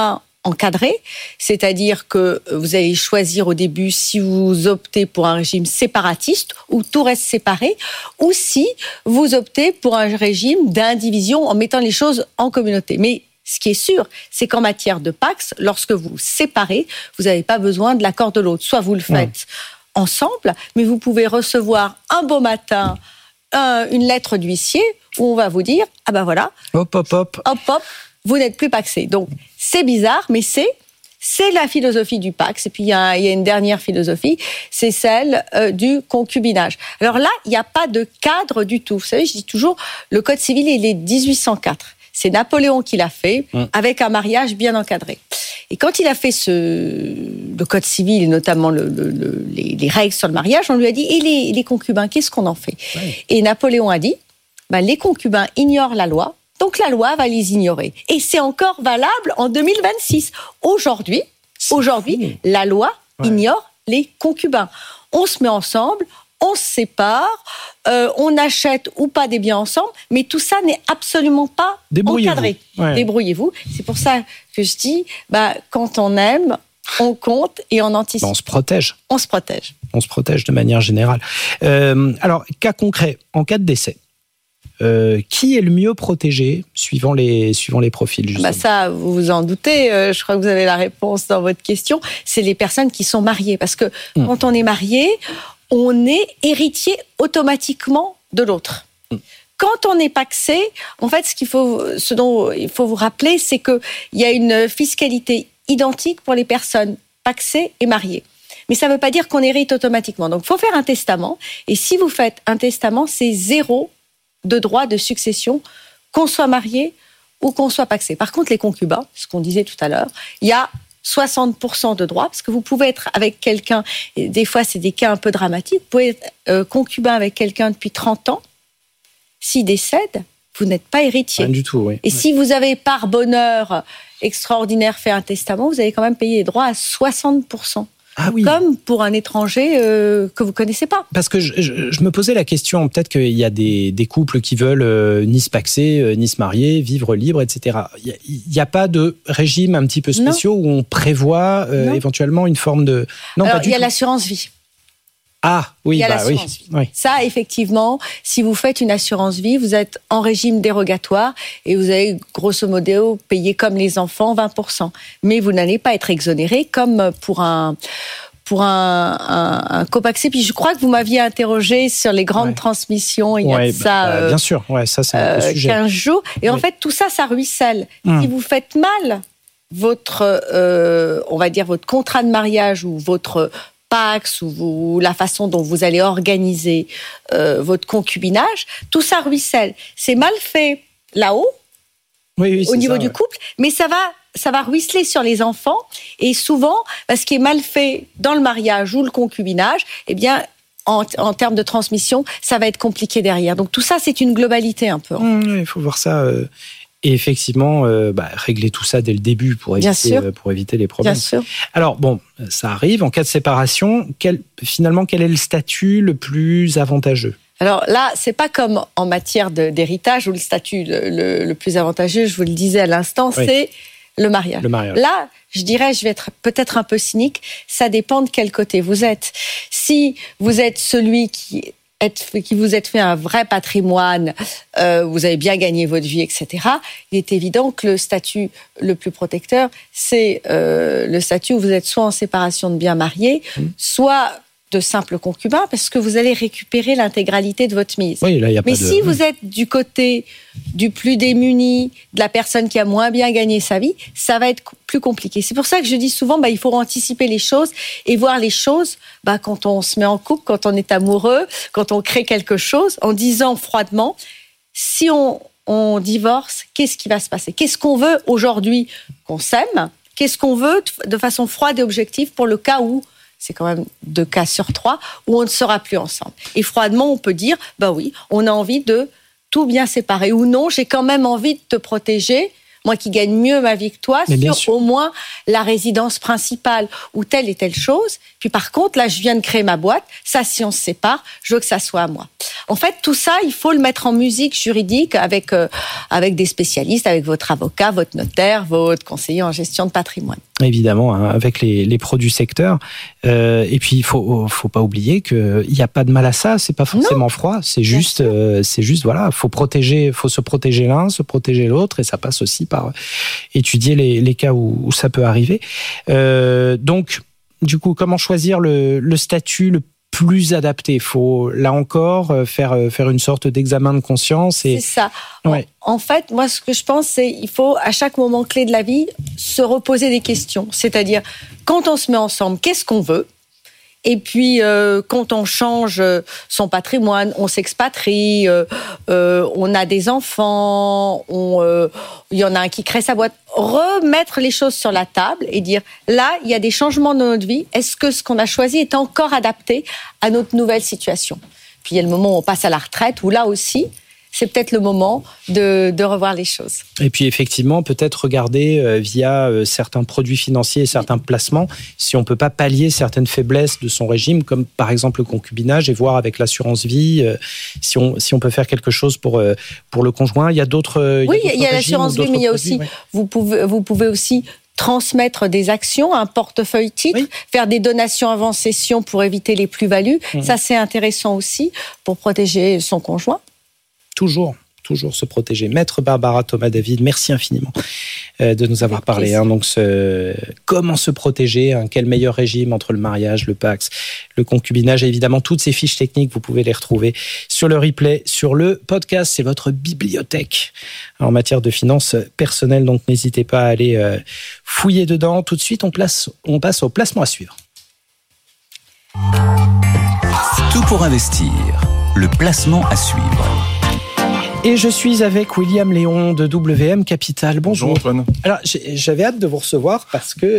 encadré, c'est-à-dire que vous allez choisir au début si vous optez pour un régime séparatiste où tout reste séparé, ou si vous optez pour un régime d'indivision en mettant les choses en communauté. Mais ce qui est sûr, c'est qu'en matière de Pacs, lorsque vous séparez, vous n'avez pas besoin de l'accord de l'autre. Soit vous le faites ensemble, mais vous pouvez recevoir un beau matin une lettre d'huissier où on va vous dire « Ah ben voilà, hop, vous n'êtes plus pacsé ». Donc, c'est bizarre, mais c'est la philosophie du Pacs. Et puis, il y a une dernière philosophie, c'est celle du concubinage. Alors là, il n'y a pas de cadre du tout. Vous savez, je dis toujours, le Code civil, il est 1804. C'est Napoléon qui l'a fait, avec un mariage bien encadré. Et quand il a fait le Code civil, et notamment les règles sur le mariage, on lui a dit, et les concubins, qu'est-ce qu'on en fait ? Et Napoléon a dit, les concubins ignorent la loi, donc la loi va les ignorer. Et c'est encore valable en 2026. Aujourd'hui, la loi ignore les concubins. On se met ensemble, on se sépare, on achète ou pas des biens ensemble, mais tout ça n'est absolument pas encadré. Débrouillez-vous. C'est pour ça que je dis, quand on aime, on compte et on anticipe. On se protège. On se protège. On se protège de manière générale. Alors, cas concret, en cas de décès, qui est le mieux protégé suivant les profils, justement ? Ça, vous vous en doutez, je crois que vous avez la réponse dans votre question, c'est les personnes qui sont mariées. Parce que quand on est marié, on est héritier automatiquement de l'autre. Quand on est pacsé, en fait, ce dont il faut vous rappeler, c'est qu'il y a une fiscalité identique pour les personnes pacsées et mariées. Mais ça ne veut pas dire qu'on hérite automatiquement. Donc, il faut faire un testament. Et si vous faites un testament, c'est 0 de droit de succession, qu'on soit marié ou qu'on soit pacsé. Par contre, les concubins, ce qu'on disait tout à l'heure, il y a 60% de droits, parce que vous pouvez être avec quelqu'un, et des fois c'est des cas un peu dramatiques, vous pouvez être concubin avec quelqu'un depuis 30 ans, s'il décède, vous n'êtes pas héritier. Rien du tout, oui. Et si vous avez par bonheur extraordinaire fait un testament, vous avez quand même payé les droits à 60%. Ah oui. Comme pour un étranger que vous ne connaissez pas. Parce que je me posais la question, peut-être qu'il y a des couples qui veulent ni se paxer, ni se marier, vivre libre, etc. Il n'y a pas de régime un petit peu spéciaux où on prévoit éventuellement une forme de... Non, alors, il y a l'assurance vie. Ah oui, il y a l'assurance vie. Oui. Ça, effectivement, si vous faites une assurance vie, vous êtes en régime dérogatoire et vous allez grosso modo payer comme les enfants 20%. Mais vous n'allez pas être exonéré comme pour un copaxé. Puis je crois que vous m'aviez interrogé sur les grandes transmissions. Il y a de ça. Bien sûr, ça c'est un sujet. 15 jours. Et en fait, tout ça ruisselle. Si vous faites mal on va dire votre contrat de mariage ou votre Pacs ou la façon dont vous allez organiser votre concubinage, tout ça ruisselle. C'est mal fait là-haut, au niveau du couple, mais ça va ruisseler sur les enfants. Et souvent, ce qui est mal fait dans le mariage ou le concubinage, eh bien, en termes de transmission, ça va être compliqué derrière. Donc tout ça, c'est une globalité un peu. Il faut voir ça... Et effectivement, régler tout ça dès le début pour éviter les problèmes. Bien sûr. Alors, ça arrive. En cas de séparation, quel est le statut le plus avantageux ? Alors là, c'est pas comme en matière d'héritage où le statut le plus avantageux, je vous le disais à l'instant, c'est le mariage. Là, je dirais, je vais être peut-être un peu cynique, ça dépend de quel côté vous êtes. Si vous êtes celui qui vous êtes fait un vrai patrimoine, vous avez bien gagné votre vie, etc., il est évident que le statut le plus protecteur, c'est le statut où vous êtes soit en séparation de biens mariés, soit de simples concubins, parce que vous allez récupérer l'intégralité de votre mise. Oui, là, y a Mais pas si vous êtes du côté du plus démuni, de la personne qui a moins bien gagné sa vie, ça va être plus compliqué. C'est pour ça que je dis souvent, il faut anticiper les choses et voir les choses quand on se met en couple, quand on est amoureux, quand on crée quelque chose, en disant froidement, si on divorce, qu'est-ce qui va se passer ? Qu'est-ce qu'on veut aujourd'hui qu'on s'aime ? Qu'est-ce qu'on veut de façon froide et objective pour le cas où c'est quand même 2 cas sur 3 où on ne sera plus ensemble. Et froidement, on peut dire, oui, on a envie de tout bien séparer. Ou non, j'ai quand même envie de te protéger moi qui gagne mieux ma vie que toi, Mais bien sur sûr. au moins la résidence principale ou telle et telle chose. Puis par contre, là, je viens de créer ma boîte. Ça, si on se sépare, je veux que ça soit à moi. En fait, tout ça, il faut le mettre en musique juridique avec des spécialistes, avec votre avocat, votre notaire, votre conseiller en gestion de patrimoine. Évidemment, hein, avec les pros du secteur. Et puis, il faut pas oublier qu'il n'y a pas de mal à ça. C'est pas forcément froid. C'est juste, voilà, faut se protéger l'un, se protéger l'autre, et ça passe aussi par étudier les cas où ça peut arriver. Donc, du coup, comment choisir le statut le plus adapté? Faut, là encore, faire une sorte d'examen de conscience. C'est ça. Ouais. En fait, moi, ce que je pense, c'est il faut, à chaque moment clé de la vie, se reposer des questions. C'est-à-dire, quand on se met ensemble, qu'est-ce qu'on veut? Et puis, quand on change son patrimoine, on s'expatrie, on a des enfants, il y en a un qui crée sa boîte. Remettre les choses sur la table et dire, là, il y a des changements dans notre vie. Est-ce que ce qu'on a choisi est encore adapté à notre nouvelle situation? Puis, il y a le moment où on passe à la retraite, où là aussi, c'est peut-être le moment de revoir les choses. Et puis effectivement, peut-être regarder via certains produits financiers et certains placements si on peut pas pallier certaines faiblesses de son régime, comme par exemple le concubinage, et voir avec l'assurance vie si on peut faire quelque chose pour le conjoint. Il y a d'autres. Oui, il y a l'assurance vie, mais il y a aussi, vous pouvez aussi transmettre des actions, un portefeuille titre, faire des donations avant cession pour éviter les plus-values. Ça, c'est intéressant aussi pour protéger son conjoint. Toujours se protéger. Maître Barbara Thomas-David, merci infiniment de nous avoir parlé. Donc, comment se protéger, quel meilleur régime entre le mariage, le Pacs, le concubinage, et évidemment toutes ces fiches techniques, vous pouvez les retrouver sur le replay, sur le podcast. C'est votre bibliothèque en matière de finances personnelles, donc n'hésitez pas à aller fouiller dedans. Tout de suite, on passe au placement à suivre. Tout pour investir, le placement à suivre. Et je suis avec William Léon de WM Capital. Bonjour. Bonjour Antoine. Alors, j'avais hâte de vous recevoir parce que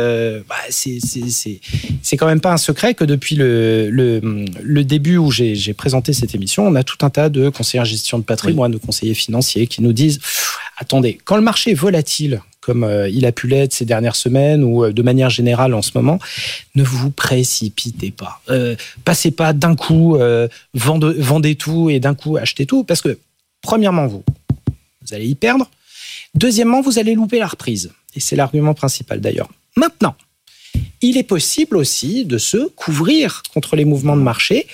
c'est quand même pas un secret que depuis le début où j'ai présenté cette émission, on a tout un tas de conseillers en gestion de patrimoine, de conseillers financiers qui nous disent « Attendez, quand le marché est volatile, comme il a pu l'être ces dernières semaines ou de manière générale en ce moment, ne vous précipitez pas. Passez pas d'un coup, vendez tout et d'un coup achetez tout, parce que premièrement, vous allez y perdre. Deuxièmement, vous allez louper la reprise. Et c'est l'argument principal d'ailleurs. Maintenant, il est possible aussi de se couvrir contre les mouvements de marché.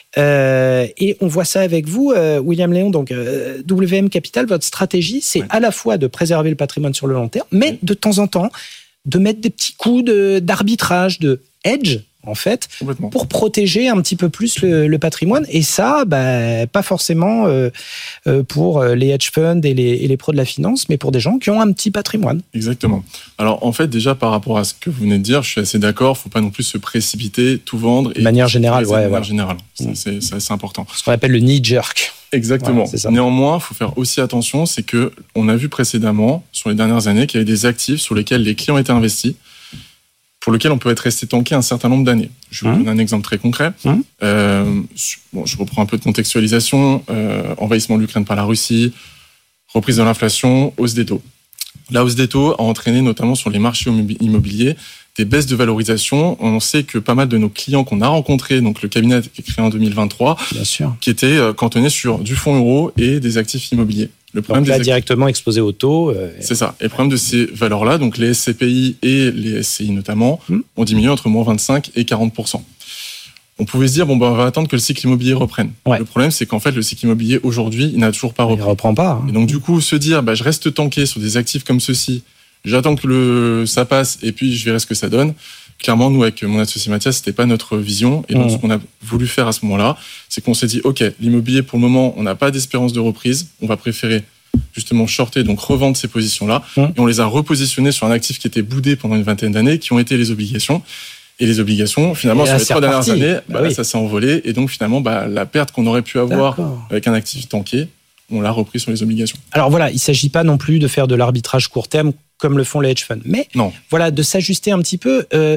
Et on voit ça avec vous, William Léon. Donc, WM Capital, votre stratégie, c'est à la fois de préserver le patrimoine sur le long terme, mais de temps en temps, de mettre des petits coups d'arbitrage, de hedge, en fait, pour protéger un petit peu plus le patrimoine. Et ça, pas forcément pour les hedge funds et les pros de la finance, mais pour des gens qui ont un petit patrimoine. Exactement. Alors, en fait, déjà, par rapport à ce que vous venez de dire, je suis assez d'accord. Faut pas non plus se précipiter, tout vendre. De manière générale, de manière générale. C'est assez important. Ce qu'on appelle le knee jerk. Exactement. Ouais, néanmoins, faut faire aussi attention, c'est que on a vu précédemment, sur les dernières années, qu'il y avait des actifs sur lesquels les clients étaient investis, pour lequel on peut être resté tanké un certain nombre d'années. Je vais vous donner un exemple très concret. Je reprends un peu de contextualisation. Envahissement de l'Ukraine par la Russie, reprise de l'inflation, hausse des taux. La hausse des taux a entraîné notamment sur les marchés immobiliers des baisses de valorisation. On sait que pas mal de nos clients qu'on a rencontrés, donc le cabinet qui est créé en 2023, bien sûr, qui étaient cantonnés sur du fonds euro et des actifs immobiliers. Le problème donc là, directement exposé au taux. C'est ça. Et le problème de ces valeurs-là, donc les SCPI et les SCI notamment, ont diminué entre moins 25 et 40%. On pouvait se dire, on va attendre que le cycle immobilier reprenne. Ouais. Le problème, c'est qu'en fait, le cycle immobilier, aujourd'hui, il n'a toujours pas repris. Il ne reprend pas. Et donc, du coup, se dire, je reste tanké sur des actifs comme ceux-ci, j'attends que ça passe et puis je verrai ce que ça donne. Clairement, nous, avec mon associé Mathias, c'était pas notre vision. Et donc, ce qu'on a voulu faire à ce moment-là, c'est qu'on s'est dit, OK, l'immobilier, pour le moment, on n'a pas d'espérance de reprise. On va préférer justement shorter, donc revendre ces positions-là. Et on les a repositionnées sur un actif qui était boudé pendant une vingtaine d'années, qui ont été les obligations. Et les obligations, finalement, sur les 3 dernières années, là, ça s'est envolé. Et donc, finalement, la perte qu'on aurait pu avoir avec un actif tanké, on l'a repris sur les obligations. Alors voilà, il ne s'agit pas non plus de faire de l'arbitrage court terme comme le font les hedge funds. Mais voilà, de s'ajuster un petit peu.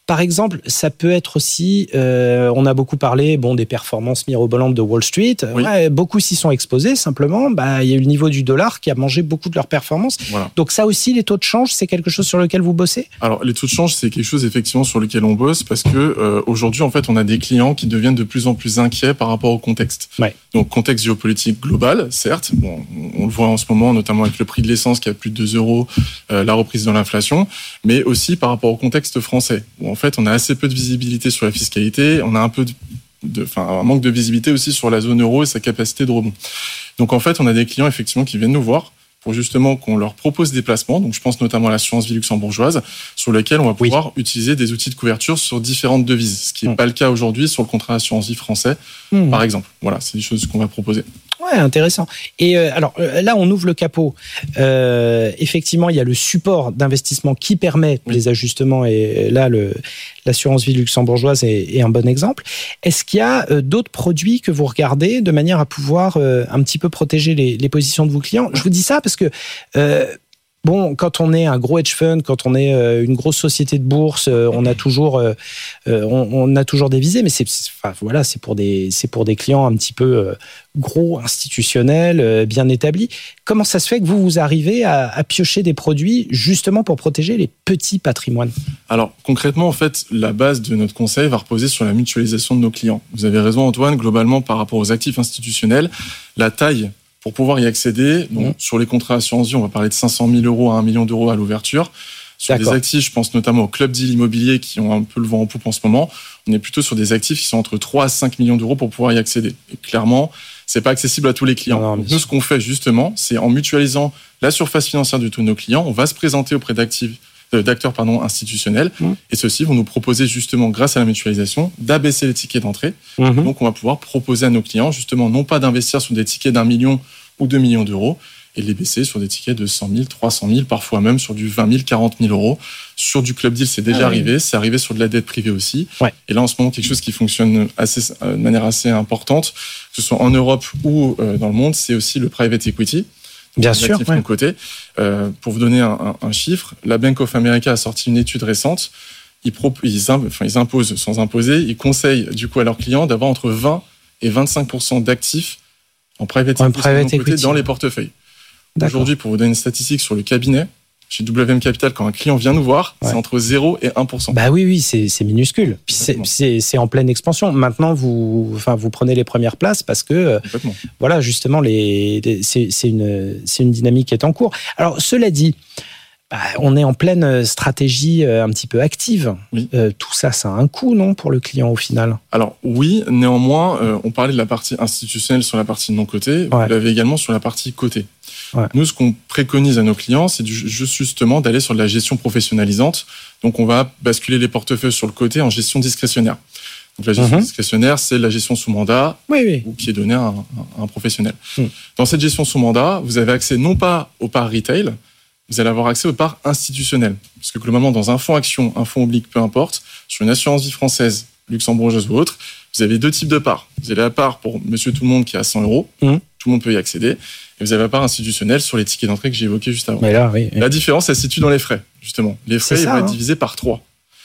par exemple, ça peut être aussi, on a beaucoup parlé des performances mirobolantes de Wall Street. Oui. Ouais, beaucoup s'y sont exposés, simplement. Il y a eu le niveau du dollar qui a mangé beaucoup de leurs performances. Voilà. Donc ça aussi, les taux de change, c'est quelque chose sur lequel vous bossez ? Alors, les taux de change, c'est quelque chose effectivement sur lequel on bosse parce que aujourd'hui, en fait, on a des clients qui deviennent de plus en plus inquiets par rapport au contexte. Ouais. Donc, contexte géopolitique global, certes. Bon, on le voit en ce moment, notamment avec le prix de l'essence qui a plus de 2 €, la reprise de l'inflation, mais aussi par rapport au contexte français, où en fait, on a assez peu de visibilité sur la fiscalité, on a un manque de visibilité aussi sur la zone euro et sa capacité de rebond. Donc, en fait, on a des clients effectivement qui viennent nous voir pour justement qu'on leur propose des placements. Donc, je pense notamment à l'assurance vie luxembourgeoise, sur lesquels on va pouvoir utiliser des outils de couverture sur différentes devises, ce qui n'est pas le cas aujourd'hui sur le contrat d'assurance vie français, par exemple. Voilà, c'est des choses qu'on va proposer. Ouais, intéressant. Et alors là, on ouvre le capot. Effectivement, il y a le support d'investissement qui permet les ajustements, et là, l'assurance vie luxembourgeoise est un bon exemple. Est-ce qu'il y a d'autres produits que vous regardez de manière à pouvoir un petit peu protéger les positions de vos clients ? Je vous dis ça parce que quand on est un gros hedge fund, quand on est une grosse société de bourse, on a toujours des visées, mais c'est pour des clients un petit peu gros, institutionnels, bien établis. Comment ça se fait que vous arrivez à piocher des produits justement pour protéger les petits patrimoines ? Alors concrètement, en fait, la base de notre conseil va reposer sur la mutualisation de nos clients. Vous avez raison, Antoine. Globalement, par rapport aux actifs institutionnels, la taille pour pouvoir y accéder, donc, sur les contrats assurance vie, on va parler de 500 000 € à 1 million d'euros à l'ouverture. Sur des actifs, je pense notamment au club deal immobilier qui ont un peu le vent en poupe en ce moment, on est plutôt sur des actifs qui sont entre 3 à 5 millions d'euros pour pouvoir y accéder. Et clairement, c'est pas accessible à tous les clients. Donc, nous, ce qu'on fait justement, c'est en mutualisant la surface financière de tous nos clients, on va se présenter auprès d'acteurs institutionnels, et ceux-ci vont nous proposer justement, grâce à la mutualisation, d'abaisser les tickets d'entrée. Donc, on va pouvoir proposer à nos clients justement non pas d'investir sur des tickets d'1 million ou 2 millions d'euros, et les baisser sur des tickets de 100 000, 300 000, parfois même sur du 20 000, 40 000 euros. Sur du club deal, c'est déjà arrivé. C'est arrivé sur de la dette privée aussi. Ouais. Et là, en ce moment, quelque chose qui fonctionne de manière assez importante, que ce soit en Europe ou dans le monde, c'est aussi le private equity. Bien sûr. De côté. Pour vous donner un chiffre, la Bank of America a sorti une étude récente. Ils imposent sans imposer. Ils conseillent du coup à leurs clients d'avoir entre 20 et 25% d'actifs en private equity dans les portefeuilles. D'accord. Aujourd'hui, pour vous donner une statistique sur le cabinet, chez WM Capital, quand un client vient nous voir, c'est entre 0 et 1%. Bah oui, c'est minuscule. Puis c'est en pleine expansion. Maintenant, vous prenez les premières places parce que, justement, c'est une dynamique qui est en cours. Alors, cela dit, on est en pleine stratégie un petit peu active. Oui. Tout ça a un coût, non, pour le client au final ? Alors oui, néanmoins, on parlait de la partie institutionnelle sur la partie non cotée. Vous l'avez également sur la partie cotée. Ouais. Nous, ce qu'on préconise à nos clients, c'est justement d'aller sur de la gestion professionnalisante. Donc, on va basculer les portefeuilles sur le côté en gestion discrétionnaire. Donc, la gestion discrétionnaire, c'est la gestion sous mandat ou qui est donnée à un professionnel. Dans cette gestion sous mandat, vous avez accès non pas aux parts retail, vous allez avoir accès aux parts institutionnelles. Parce que globalement, dans un fonds action, un fonds oblique, peu importe, sur une assurance vie française, luxembourgeoise ou autre, vous avez 2 types de parts. Vous avez la part pour monsieur tout le monde qui est à 100 €, tout le monde peut y accéder, et vous avez la part institutionnelle sur les tickets d'entrée que j'ai évoqués juste avant. Mais là, La différence, elle se situe dans les frais, justement. Les frais, ils vont être divisés par 3.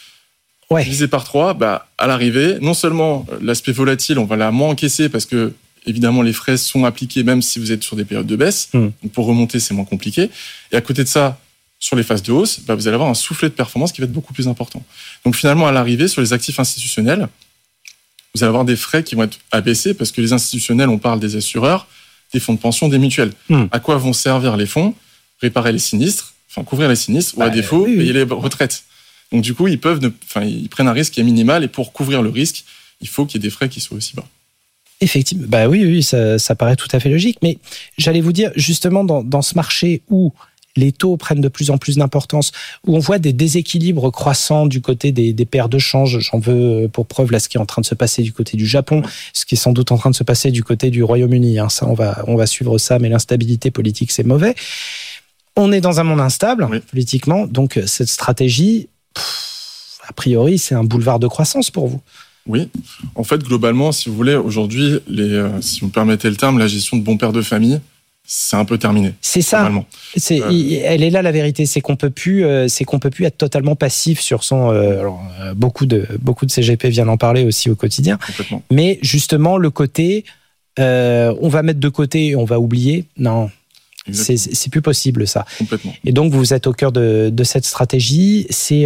Divisé par 3, à l'arrivée, non seulement l'aspect volatile, on va la moins encaisser parce que évidemment, les frais sont appliqués même si vous êtes sur des périodes de baisse. Donc pour remonter, c'est moins compliqué. Et à côté de ça, sur les phases de hausse, vous allez avoir un soufflet de performance qui va être beaucoup plus important. Donc finalement, à l'arrivée, sur les actifs institutionnels, vous allez avoir des frais qui vont être abaissés parce que les institutionnels, on parle des assureurs, des fonds de pension, des mutuelles. À quoi vont servir les fonds ? Réparer les sinistres, couvrir les sinistres, ou à défaut, payer les retraites. Donc du coup, ils prennent un risque qui est minimal, et pour couvrir le risque, il faut qu'il y ait des frais qui soient aussi bas. Effectivement, oui, ça paraît tout à fait logique. Mais j'allais vous dire, justement, dans ce marché où les taux prennent de plus en plus d'importance, où on voit des déséquilibres croissants du côté des paires de change, j'en veux pour preuve là ce qui est en train de se passer du côté du Japon, ce qui est sans doute en train de se passer du côté du Royaume-Uni. Ça, on va suivre ça, mais l'instabilité politique, c'est mauvais. On est dans un monde instable, politiquement, donc cette stratégie, a priori, c'est un boulevard de croissance pour vous. Oui, en fait, globalement, si vous voulez, aujourd'hui, si vous me permettez le terme, la gestion de bons pères de famille, c'est un peu terminé. C'est ça. Elle est là la vérité, c'est qu'on peut plus être totalement passif sur son. Alors, beaucoup de CGP viennent en parler aussi au quotidien. Complètement. Mais justement, le côté, on va mettre de côté et on va oublier. Non. C'est plus possible, ça. Complètement. Et donc, vous êtes au cœur de cette stratégie. C'est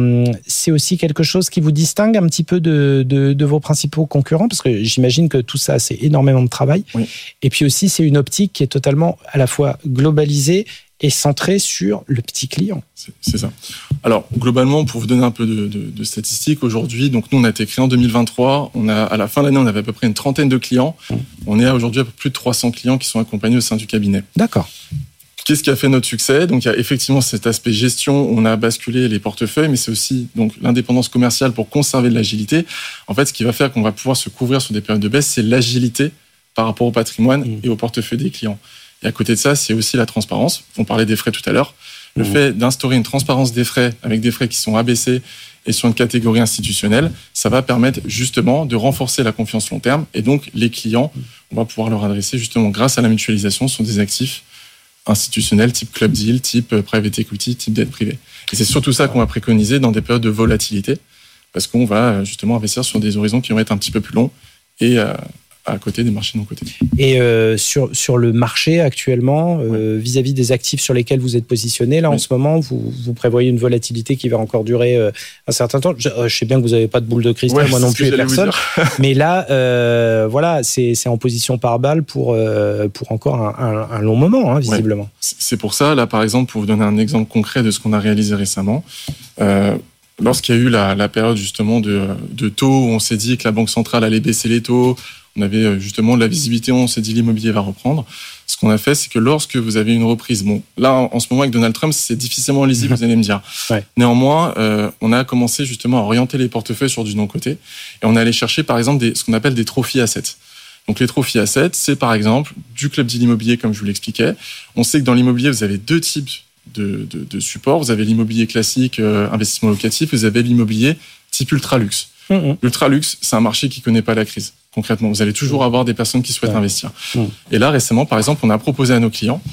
aussi quelque chose qui vous distingue un petit peu de vos principaux concurrents, parce que j'imagine que tout ça, c'est énormément de travail. Oui. Et puis aussi, c'est une optique qui est totalement à la fois globalisée et centrée sur le petit client. C'est ça. Alors, globalement, pour vous donner un peu de statistiques, aujourd'hui, donc nous, on a été créé en 2023. À la fin de l'année, on avait à peu près une trentaine de clients. On est aujourd'hui à plus de 300 clients qui sont accompagnés au sein du cabinet. D'accord. Qu'est-ce qui a fait notre succès? Donc, il y a effectivement cet aspect gestion. On a basculé les portefeuilles, mais c'est aussi donc l'indépendance commerciale pour conserver de l'agilité. En fait, ce qui va faire qu'on va pouvoir se couvrir sur des périodes de baisse, c'est l'agilité par rapport au patrimoine et au portefeuille des clients. Et à côté de ça, c'est aussi la transparence. On parlait des frais tout à l'heure. Le fait d'instaurer une transparence des frais avec des frais qui sont abaissés et sur une catégorie institutionnelle, ça va permettre justement de renforcer la confiance long terme. Et donc, les clients, on va pouvoir leur adresser justement grâce à la mutualisation sur des actifs institutionnels type club deal, type private equity, type dette privée. Et c'est surtout ça qu'on va préconiser dans des périodes de volatilité, parce qu'on va justement investir sur des horizons qui vont être un petit peu plus longs et à côté des marchés non cotés. Et sur le marché actuellement, vis-à-vis des actifs sur lesquels vous êtes positionné, là en ce moment, vous prévoyez une volatilité qui va encore durer un certain temps. Je sais bien que vous n'avez pas de boule de cristal, moi non plus et personne. Mais là, voilà, c'est en position par balle pour encore un long moment, hein, visiblement. Ouais. C'est pour ça, là par exemple, pour vous donner un exemple concret de ce qu'on a réalisé récemment, lorsqu'il y a eu la période justement de taux où on s'est dit que la Banque centrale allait baisser les taux, on avait justement de la visibilité, on s'est dit l'immobilier va reprendre. Ce qu'on a fait, c'est que lorsque vous avez une reprise, bon, là en ce moment avec Donald Trump, c'est difficilement lisible, vous allez me dire. Ouais. Néanmoins, on a commencé justement à orienter les portefeuilles sur du non-coté et on est allé chercher par exemple ce qu'on appelle des trophy assets. Donc les trophy assets, c'est par exemple du club deal immobilier comme je vous l'expliquais. On sait que dans l'immobilier, vous avez deux types de supports. Vous avez l'immobilier classique, investissement locatif, vous avez l'immobilier type ultra-luxe. L'ultra-luxe, c'est un marché qui ne connaît pas la crise. Concrètement, vous allez toujours avoir des personnes qui souhaitent investir. Et là, récemment, par exemple, on a proposé à nos clients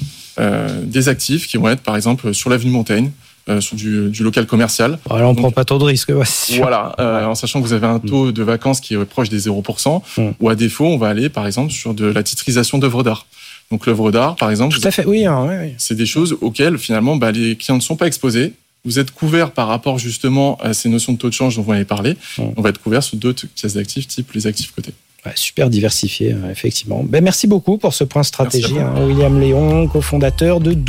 des actifs qui vont être, par exemple, sur l'avenue Montaigne, sur du local commercial. Alors, on ne prend pas trop de risques. Voilà, en sachant que vous avez un taux de vacances qui est proche des 0%, ou à défaut, on va aller, par exemple, sur de la titrisation d'œuvres d'art. Donc, l'œuvre d'art, par exemple, tout à fait, oui. C'est des choses auxquelles, finalement, les clients ne sont pas exposés. Vous êtes couvert par rapport, justement, à ces notions de taux de change dont vous avez parlé. On va être couvert sur d'autres classes d'actifs, type les actifs cotés. Ouais, super diversifié, effectivement. Merci beaucoup pour ce point stratégie. William Léon, cofondateur de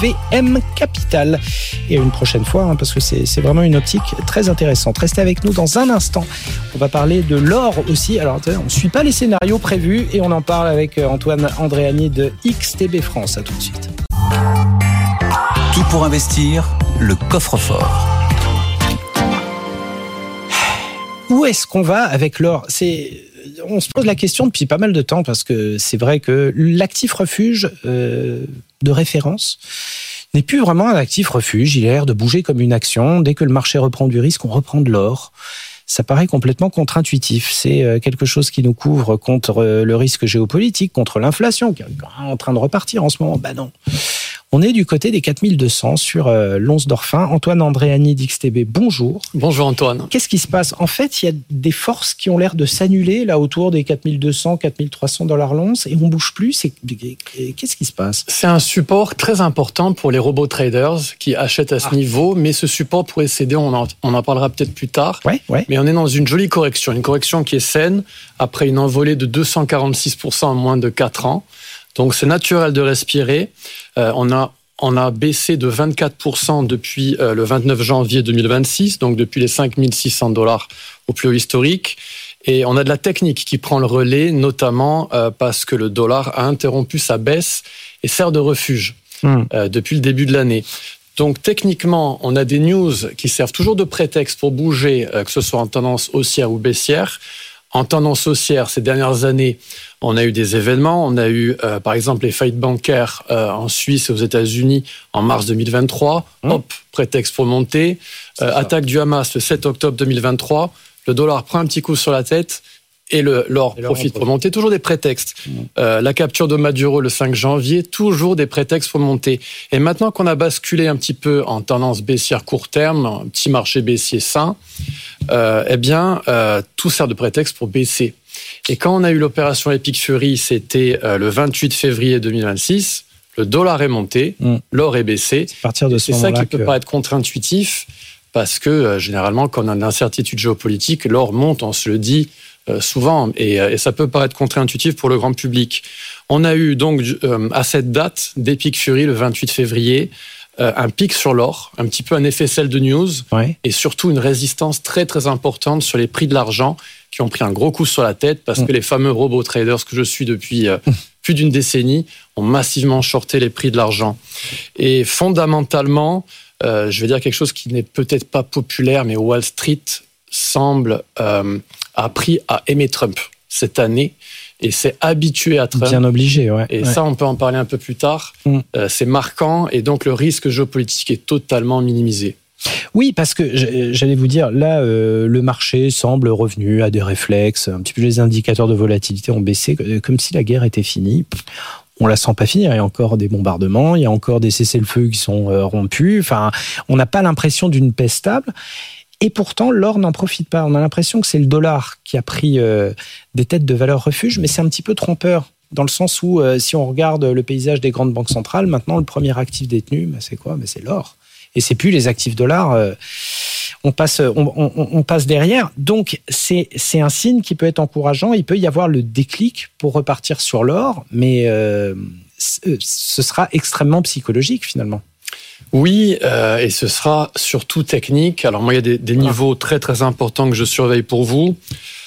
WM Capital. Et à une prochaine fois, parce que c'est vraiment une optique très intéressante. Restez avec nous dans un instant. On va parler de l'or aussi. Alors, on ne suit pas les scénarios prévus et on en parle avec Antoine Andréani de XTB France. À tout de suite. Tout pour investir, le coffre-fort. Où est-ce qu'on va avec l'or ? On se pose la question depuis pas mal de temps parce que c'est vrai que l'actif refuge de référence n'est plus vraiment un actif refuge. Il a l'air de bouger comme une action. Dès que le marché reprend du risque, on reprend de l'or. Ça paraît complètement contre-intuitif. C'est quelque chose qui nous couvre contre le risque géopolitique, contre l'inflation qui est en train de repartir en ce moment. Non. On est du côté des 4200 sur l'once d'or fin. Antoine Andréani d'XTB, bonjour. Bonjour Antoine. Qu'est-ce qui se passe ? En fait, il y a des forces qui ont l'air de s'annuler là autour des 4200, 4300 $ l'once et on bouge plus. Qu'est-ce qui se passe ? C'est un support très important pour les robots traders qui achètent à ce niveau, mais ce support pourrait céder, on en parlera peut-être plus tard. Ouais. Mais on est dans une jolie correction, une correction qui est saine après une envolée de 246% en moins de 4 ans. Donc c'est naturel de respirer. On a baissé de 24% depuis le 29 janvier 2026, donc depuis les 5 600 $ au plus haut historique. Et on a de la technique qui prend le relais, notamment parce que le dollar a interrompu sa baisse et sert de refuge depuis le début de l'année. Donc techniquement, on a des news qui servent toujours de prétexte pour bouger, que ce soit en tendance haussière ou baissière. En tendance haussière, ces dernières années, on a eu des événements. On a eu, par exemple, les faillites bancaires en Suisse et aux États-Unis en mars 2023. Prétexte pour monter. Attaque du Hamas le 7 octobre 2023. Le dollar prend un petit coup sur la tête et l'or profite pour monter. Toujours des prétextes. La capture de Maduro le 5 janvier, toujours des prétextes pour monter. Et maintenant qu'on a basculé un petit peu en tendance baissière court terme, un petit marché baissier sain, tout sert de prétexte pour baisser. Et quand on a eu l'opération Epic Fury, c'était le 28 février 2026, le dollar est monté, l'or est baissé. C'est à partir de ce moment-là ça qui peut paraître contre-intuitif, parce que généralement, quand on a une incertitude géopolitique, l'or monte, on se le dit souvent, et ça peut paraître contre-intuitif pour le grand public. On a eu donc à cette date d'Epic Fury, le 28 février, un pic sur l'or, un petit peu un effet sell de news, et surtout une résistance très très importante sur les prix de l'argent qui ont pris un gros coup sur la tête parce que les fameux robots traders que je suis depuis plus d'une décennie ont massivement shorté les prix de l'argent. Et fondamentalement, je vais dire quelque chose qui n'est peut-être pas populaire, mais Wall Street semble appris à aimer Trump cette année et s'est habitué à Trump. Bien obligé, ça, on peut en parler un peu plus tard. C'est marquant et donc le risque géopolitique est totalement minimisé. Oui, parce que j'allais vous dire, là, le marché semble revenu à des réflexes, un petit peu les indicateurs de volatilité ont baissé, comme si la guerre était finie. On la sent pas finir, il y a encore des bombardements, il y a encore des cessez-le-feu qui sont rompus, enfin, on n'a pas l'impression d'une paix stable. Et pourtant, l'or n'en profite pas. On a l'impression que c'est le dollar qui a pris des têtes de valeur refuge, mais c'est un petit peu trompeur, dans le sens où, si on regarde le paysage des grandes banques centrales, maintenant, le premier actif détenu, c'est quoi ? C'est l'or. Et c'est plus les actifs dollars, on passe derrière. Donc, c'est un signe qui peut être encourageant. Il peut y avoir le déclic pour repartir sur l'or, mais ce sera extrêmement psychologique, finalement. Oui, et ce sera surtout technique. Alors moi, il y a des niveaux très très importants que je surveille pour vous.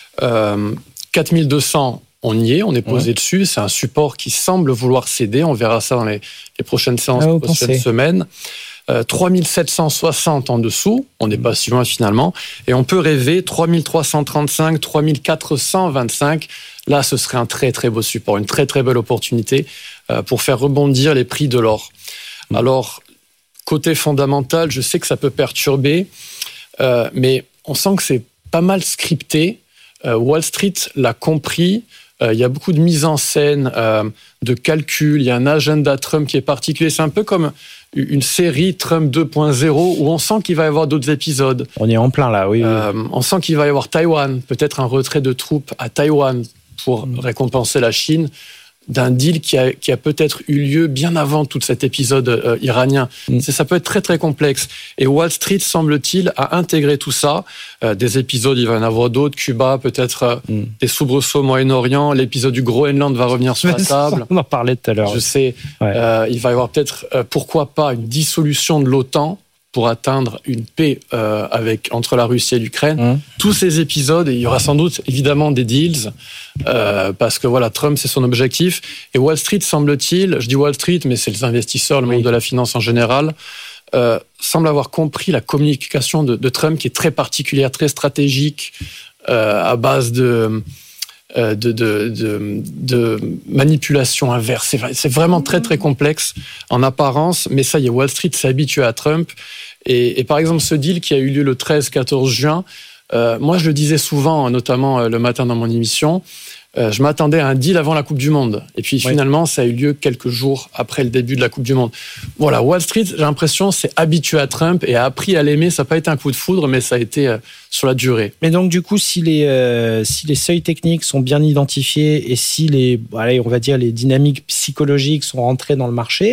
4200, on y est, on est posé dessus. C'est un support qui semble vouloir céder. On verra ça dans les prochaines séances, les prochaines semaines. 3760 en dessous, on n'est pas si loin finalement, et on peut rêver 3335, 3425. Là, ce serait un très très beau support, une très très belle opportunité pour faire rebondir les prix de l'or. Alors, côté fondamental, je sais que ça peut perturber, mais on sent que c'est pas mal scripté. Wall Street l'a compris. Il y a beaucoup de mise en scène, de calcul. Il y a un agenda Trump qui est particulier. C'est un peu comme une série Trump 2.0 où on sent qu'il va y avoir d'autres épisodes. On est en plein là, oui. On sent qu'il va y avoir Taïwan, peut-être un retrait de troupes à Taïwan pour récompenser la Chine d'un deal qui a peut-être eu lieu bien avant tout cet épisode iranien. Ça peut être très très complexe. Et Wall Street, semble-t-il, a intégré tout ça. Des épisodes, il va y en avoir d'autres. Cuba, peut-être des soubresauts au Moyen-Orient. L'épisode du Groenland va revenir sur la table. On en parlait tout à l'heure. Je sais. Il va y avoir peut-être, pourquoi pas, une dissolution de l'OTAN pour atteindre une paix entre la Russie et l'Ukraine. Tous ces épisodes, et il y aura sans doute évidemment des deals, parce que voilà, Trump, c'est son objectif. Et Wall Street, semble-t-il, je dis Wall Street, mais c'est les investisseurs, le monde de la finance en général, semble avoir compris la communication de Trump qui est très particulière, très stratégique, à base de manipulation inverse. C'est vraiment très très complexe en apparence, mais ça y est, Wall Street s'est habitué à Trump. Et par exemple, ce deal qui a eu lieu le 13-14 juin, moi je le disais souvent, notamment le matin dans mon émission, je m'attendais à un deal avant la Coupe du Monde. Et puis finalement, ça a eu lieu quelques jours après le début de la Coupe du Monde. Voilà, Wall Street, j'ai l'impression, s'est habitué à Trump et a appris à l'aimer. Ça n'a pas été un coup de foudre, mais ça a été sur la durée. Mais donc, du coup, si les seuils techniques sont bien identifiés et si les dynamiques psychologiques sont rentrées dans le marché,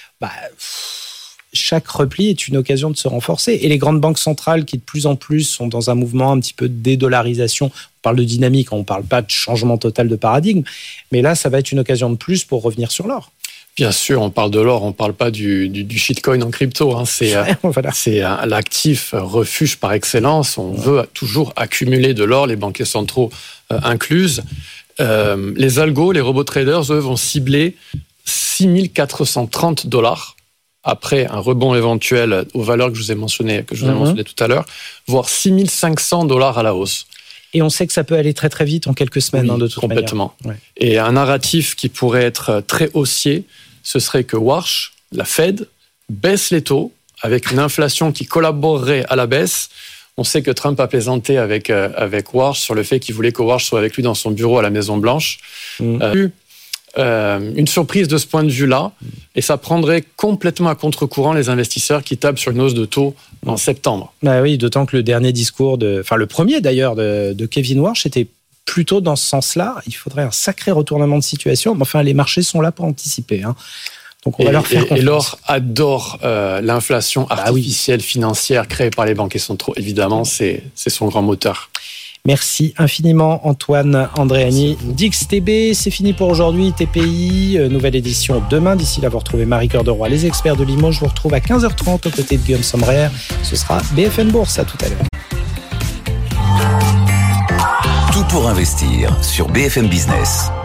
chaque repli est une occasion de se renforcer. Et les grandes banques centrales qui, de plus en plus, sont dans un mouvement un petit peu de dédollarisation, on parle de dynamique, on ne parle pas de changement total de paradigme, mais là, ça va être une occasion de plus pour revenir sur l'or. Bien sûr, on parle de l'or, on ne parle pas du shitcoin en crypto. C'est l'actif refuge par excellence. On veut toujours accumuler de l'or, les banquiers centraux incluses. Les algos, les robots traders, eux, vont cibler $6 après un rebond éventuel aux valeurs que je vous ai mentionnées tout à l'heure, voire $6 à la hausse. Et on sait que ça peut aller très très vite en quelques semaines, de toute complètement. manière. Et un narratif qui pourrait être très haussier, ce serait que Warsh, la Fed, baisse les taux avec une inflation qui collaborerait à la baisse. On sait que Trump a plaisanté avec Warsh sur le fait qu'il voulait que Warsh soit avec lui dans son bureau à la Maison-Blanche. Une surprise de ce point de vue-là, et ça prendrait complètement à contre-courant les investisseurs qui tablent sur une hausse de taux en septembre. Bah oui, d'autant que le dernier discours le premier d'ailleurs de Kevin Warsh était plutôt dans ce sens-là. Il faudrait un sacré retournement de situation. Mais enfin, les marchés sont là pour anticiper. Donc on va leur faire confiance. Et Laure adore l'inflation artificielle financière créée par les banques et centraux. Évidemment, c'est son grand moteur. Merci infiniment Antoine Andréani. DixTB, c'est fini pour aujourd'hui. TPI, nouvelle édition demain. D'ici là, vous retrouvez Marie-Cœur de Roy, les experts de Limoges. Je vous retrouve à 15h30 aux côtés de Guillaume Sommerer. Ce sera BFM Bourse. À tout à l'heure. Tout pour investir sur BFM Business.